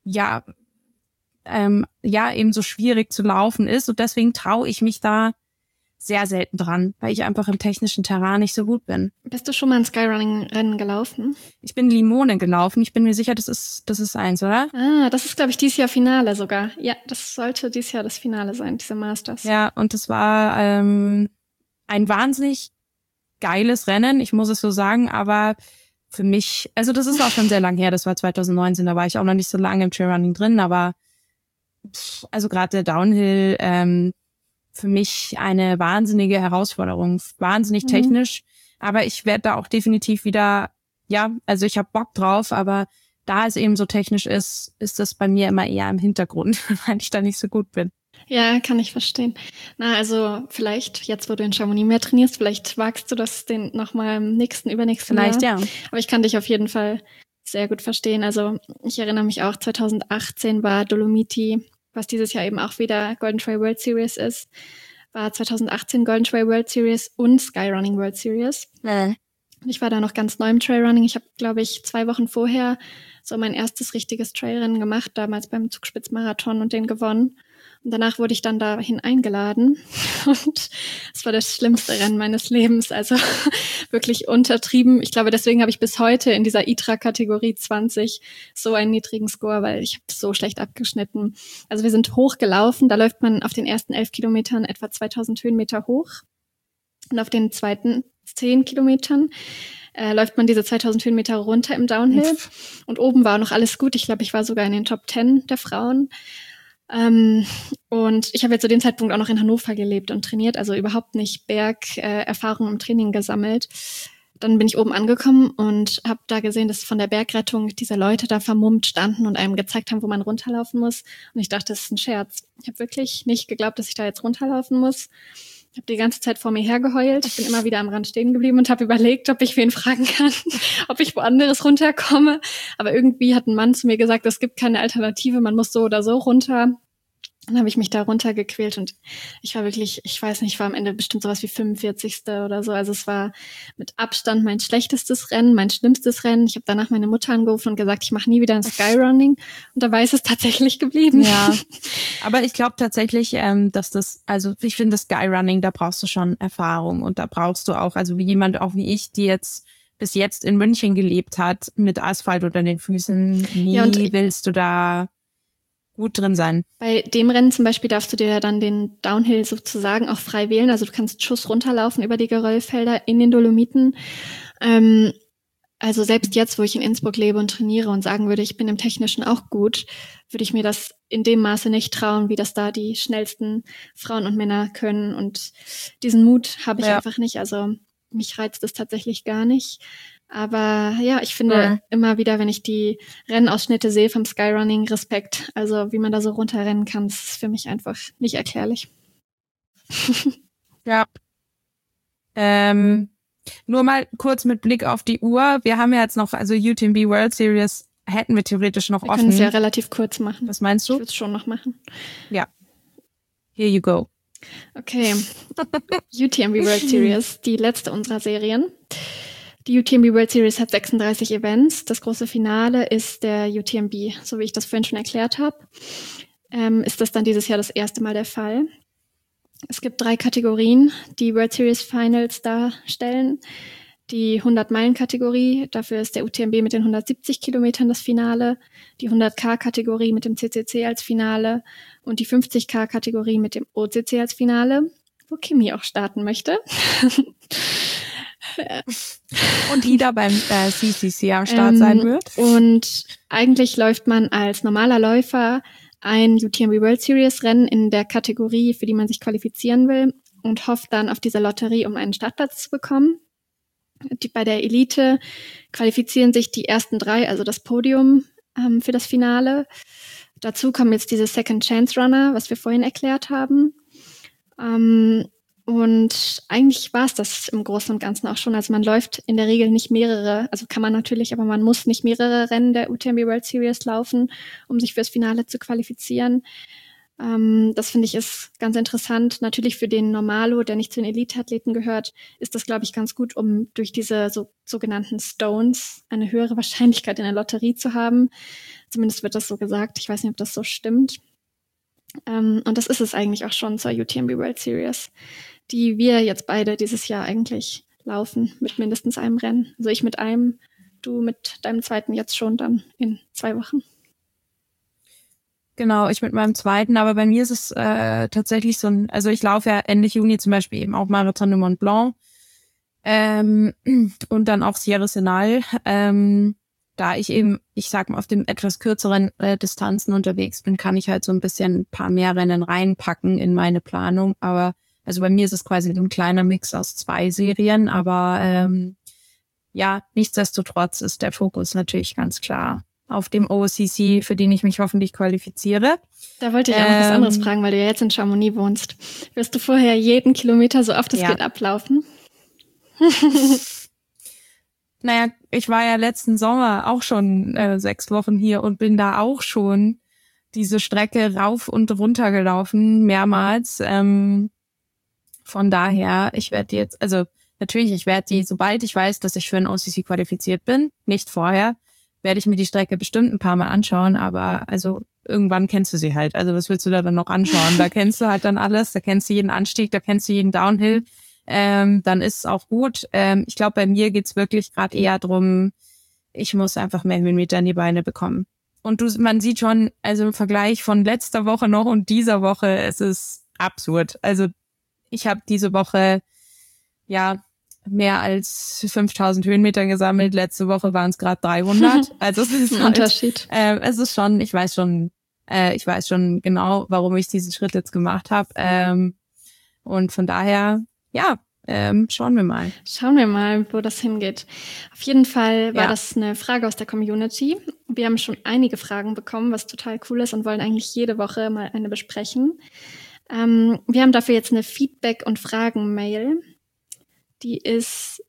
eben so schwierig zu laufen ist. Und deswegen traue ich mich da sehr selten dran, weil ich einfach im technischen Terrain nicht so gut bin. Bist du schon mal ein Skyrunning-Rennen gelaufen? Ich bin Limone gelaufen. Ich bin mir sicher, das ist eins, oder? Ah, das ist, glaube ich, dieses Jahr Finale sogar. Ja, das sollte dieses Jahr das Finale sein, diese Masters. Ja, und das war ein wahnsinnig geiles Rennen, ich muss es so sagen, aber für mich, also das ist auch schon sehr lang her, das war 2019, da war ich auch noch nicht so lange im Trailrunning drin, aber also gerade der Downhill, für mich eine wahnsinnige Herausforderung, wahnsinnig technisch, aber ich werde da auch definitiv wieder, also ich habe Bock drauf, aber da es eben so technisch ist das bei mir immer eher im Hintergrund, weil ich da nicht so gut bin. Ja, kann ich verstehen. Na, also vielleicht, jetzt wo du in Chamonix mehr trainierst, vielleicht wagst du das nochmal im übernächsten Jahr. Vielleicht, ja. Aber ich kann dich auf jeden Fall sehr gut verstehen. Also ich erinnere mich auch, 2018 war Dolomiti, was dieses Jahr eben auch wieder Golden Trail World Series ist, war 2018 Golden Trail World Series und Skyrunning World Series. Ich war da noch ganz neu im Trailrunning. Ich habe, glaube ich, 2 Wochen vorher so mein erstes richtiges Trailrennen gemacht, damals beim Zugspitzmarathon und den gewonnen. Und danach wurde ich dann dahin eingeladen und es war das schlimmste Rennen meines Lebens, also wirklich untertrieben. Ich glaube, deswegen habe ich bis heute in dieser ITRA-Kategorie 20 so einen niedrigen Score, weil ich habe so schlecht abgeschnitten. Also wir sind hochgelaufen, da läuft man auf den ersten 11 Kilometern etwa 2000 Höhenmeter hoch und auf den zweiten 10 Kilometern läuft man diese 2000 Höhenmeter runter im Downhill und oben war noch alles gut. Ich glaube, ich war sogar in den Top 10 der Frauen. Und ich habe jetzt zu dem Zeitpunkt auch noch in Hannover gelebt und trainiert, also überhaupt nicht Bergerfahrung im Training gesammelt. Dann bin ich oben angekommen und habe da gesehen, dass von der Bergrettung diese Leute da vermummt standen und einem gezeigt haben, wo man runterlaufen muss. Und ich dachte, das ist ein Scherz. Ich habe wirklich nicht geglaubt, dass ich da jetzt runterlaufen muss. Ich habe die ganze Zeit vor mir hergeheult. Ich bin immer wieder am Rand stehen geblieben und habe überlegt, ob ich wen fragen kann, ob ich woanders runterkomme. Aber irgendwie hat ein Mann zu mir gesagt, es gibt keine Alternative, man muss so oder so runter. Dann habe ich mich da runtergequält und ich war wirklich, ich weiß nicht, ich war am Ende bestimmt sowas wie 45. oder so. Also es war mit Abstand mein schlechtestes Rennen, mein schlimmstes Rennen. Ich habe danach meine Mutter angerufen und gesagt, ich mache nie wieder ein Skyrunning. Und dabei ist es tatsächlich geblieben. Ja, aber ich glaube tatsächlich, dass ich finde, das Skyrunning, da brauchst du schon Erfahrung und da brauchst du auch, also wie jemand, auch wie ich, die jetzt bis jetzt in München gelebt hat, mit Asphalt unter den Füßen, willst du da gut drin sein. Bei dem Rennen zum Beispiel darfst du dir ja dann den Downhill sozusagen auch frei wählen. Also du kannst Schuss runterlaufen über die Geröllfelder in den Dolomiten. Also selbst jetzt, wo ich in Innsbruck lebe und trainiere und sagen würde, ich bin im Technischen auch gut, würde ich mir das in dem Maße nicht trauen, wie das da die schnellsten Frauen und Männer können. Und diesen Mut habe ich einfach nicht. Also mich reizt es tatsächlich gar nicht. Aber ja, ich finde immer wieder, wenn ich die Rennausschnitte sehe vom Skyrunning, Respekt. Also wie man da so runterrennen kann, das ist für mich einfach nicht erklärlich. Ja. Nur mal kurz mit Blick auf die Uhr. Wir haben ja jetzt noch, also UTMB World Series hätten wir theoretisch noch offen. Wir können es ja relativ kurz machen. Was meinst du? Ich würde es schon noch machen. Ja. Here you go. Okay. UTMB World Series, die letzte unserer Serien. Die UTMB World Series hat 36 Events. Das große Finale ist der UTMB. So wie ich das vorhin schon erklärt habe, ist das dann dieses Jahr das erste Mal der Fall. Es gibt 3 Kategorien, die World Series Finals darstellen. Die 100-Meilen-Kategorie, dafür ist der UTMB mit den 170 Kilometern das Finale, die 100K-Kategorie mit dem CCC als Finale und die 50K-Kategorie mit dem OCC als Finale, wo Kimi auch starten möchte. Und Ida beim CCC am Start sein wird. Und eigentlich läuft man als normaler Läufer ein UTMB World Series Rennen in der Kategorie, für die man sich qualifizieren will und hofft dann auf diese Lotterie, um einen Startplatz zu bekommen. Bei der Elite qualifizieren sich die ersten 3, also das Podium für das Finale. Dazu kommen jetzt diese Second Chance Runner, was wir vorhin erklärt haben. Und eigentlich war es das im Großen und Ganzen auch schon. Also man läuft in der Regel nicht mehrere, also kann man natürlich, aber man muss nicht mehrere Rennen der UTMB World Series laufen, um sich fürs Finale zu qualifizieren. Das finde ich ist ganz interessant. Natürlich für den Normalo, der nicht zu den Elite-Athleten gehört, ist das, glaube ich, ganz gut, um durch diese sogenannten Stones eine höhere Wahrscheinlichkeit in der Lotterie zu haben. Zumindest wird das so gesagt. Ich weiß nicht, ob das so stimmt. Und das ist es eigentlich auch schon zur UTMB World Series, die wir jetzt beide dieses Jahr eigentlich laufen mit mindestens einem Rennen. Also ich mit einem, du mit deinem zweiten jetzt schon dann in 2 Wochen. Genau, ich mit meinem zweiten, aber bei mir ist es tatsächlich so also ich laufe ja Ende Juni zum Beispiel eben auch Marathon de Mont Blanc und dann auch Sierre Zinal, da ich eben, ich sag mal, auf dem etwas kürzeren Distanzen unterwegs bin, kann ich halt so ein bisschen ein paar mehr Rennen reinpacken in meine Planung, aber also bei mir ist es quasi ein kleiner Mix aus 2 Serien, aber ja, nichtsdestotrotz ist der Fokus natürlich ganz klar auf dem OCC, für den ich mich hoffentlich qualifiziere. Da wollte ich auch noch was anderes fragen, weil du ja jetzt in Chamonix wohnst. Wirst du vorher jeden Kilometer so oft es geht ablaufen? Naja, ich war ja letzten Sommer auch schon 6 Wochen hier und bin da auch schon diese Strecke rauf und runter gelaufen, mehrmals. Von daher, ich werde jetzt, also natürlich, ich werde die, sobald ich weiß, dass ich für ein OCC qualifiziert bin, nicht vorher, werde ich mir die Strecke bestimmt ein paar Mal anschauen, aber also irgendwann kennst du sie halt. Also was willst du da dann noch anschauen? Da kennst du halt dann alles, da kennst du jeden Anstieg, da kennst du jeden Downhill. Dann ist es auch gut. Ich glaube, bei mir geht's wirklich gerade eher drum, ich muss einfach mehr Höhenmeter in die Beine bekommen. Und man sieht schon, also im Vergleich von letzter Woche noch und dieser Woche, es ist absurd. Also ich habe diese Woche ja mehr als 5000 Höhenmeter gesammelt. Letzte Woche waren es gerade 300. Also es ist ein Unterschied. Es ist schon, ich weiß schon genau, warum ich diesen Schritt jetzt gemacht habe. Und von daher, ja, schauen wir mal. Schauen wir mal, wo das hingeht. Auf jeden Fall war das eine Frage aus der Community. Wir haben schon einige Fragen bekommen, was total cool ist und wollen eigentlich jede Woche mal eine besprechen. Wir haben dafür jetzt eine Feedback- und Fragen-Mail. Die ist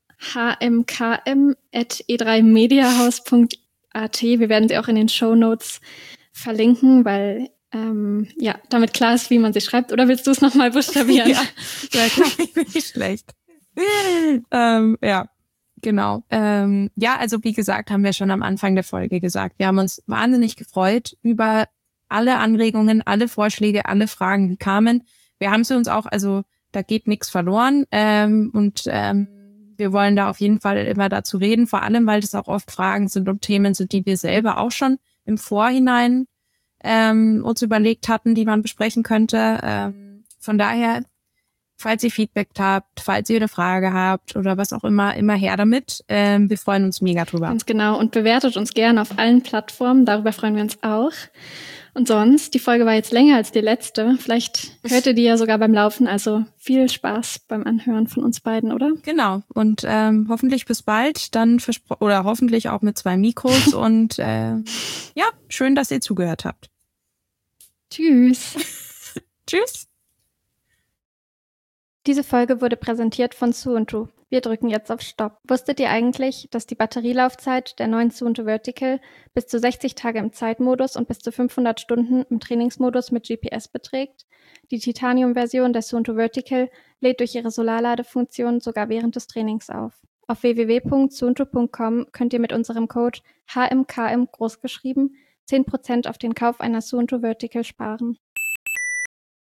hmkm@e3mediahaus.at. Wir werden sie auch in den Shownotes verlinken, weil damit klar ist, wie man sie schreibt. Oder willst du es nochmal buchstabieren? Ja, klar, ich bin nicht schlecht. Ja, genau. Ja, also wie gesagt, haben wir schon am Anfang der Folge gesagt, wir haben uns wahnsinnig gefreut über alle Anregungen, alle Vorschläge, alle Fragen, die kamen. Wir haben sie uns auch, also da geht nichts verloren und wir wollen da auf jeden Fall immer dazu reden, vor allem, weil das auch oft Fragen sind und Themen sind, die wir selber auch schon im Vorhinein uns überlegt hatten, die man besprechen könnte. Von daher, falls ihr Feedback habt, falls ihr eine Frage habt oder was auch immer her damit. Wir freuen uns mega drüber. Ganz genau. Und bewertet uns gerne auf allen Plattformen. Darüber freuen wir uns auch. Und sonst, die Folge war jetzt länger als die letzte. Vielleicht hört ihr die ja sogar beim Laufen. Also viel Spaß beim Anhören von uns beiden, oder? Genau. Und hoffentlich bis bald. Dann oder hoffentlich auch mit 2 Mikros. Und ja, schön, dass ihr zugehört habt. Tschüss. Tschüss. Diese Folge wurde präsentiert von Suunto, Wir drücken jetzt auf Stopp. Wusstet ihr eigentlich, dass die Batterielaufzeit der neuen Suunto Vertical bis zu 60 Tage im Zeitmodus und bis zu 500 Stunden im Trainingsmodus mit GPS beträgt? Die Titanium-Version der Suunto Vertical lädt durch ihre Solarladefunktion sogar während des Trainings auf. Auf www.suunto.com könnt ihr mit unserem Code HMKM großgeschrieben 10% auf den Kauf einer Suunto Vertical sparen.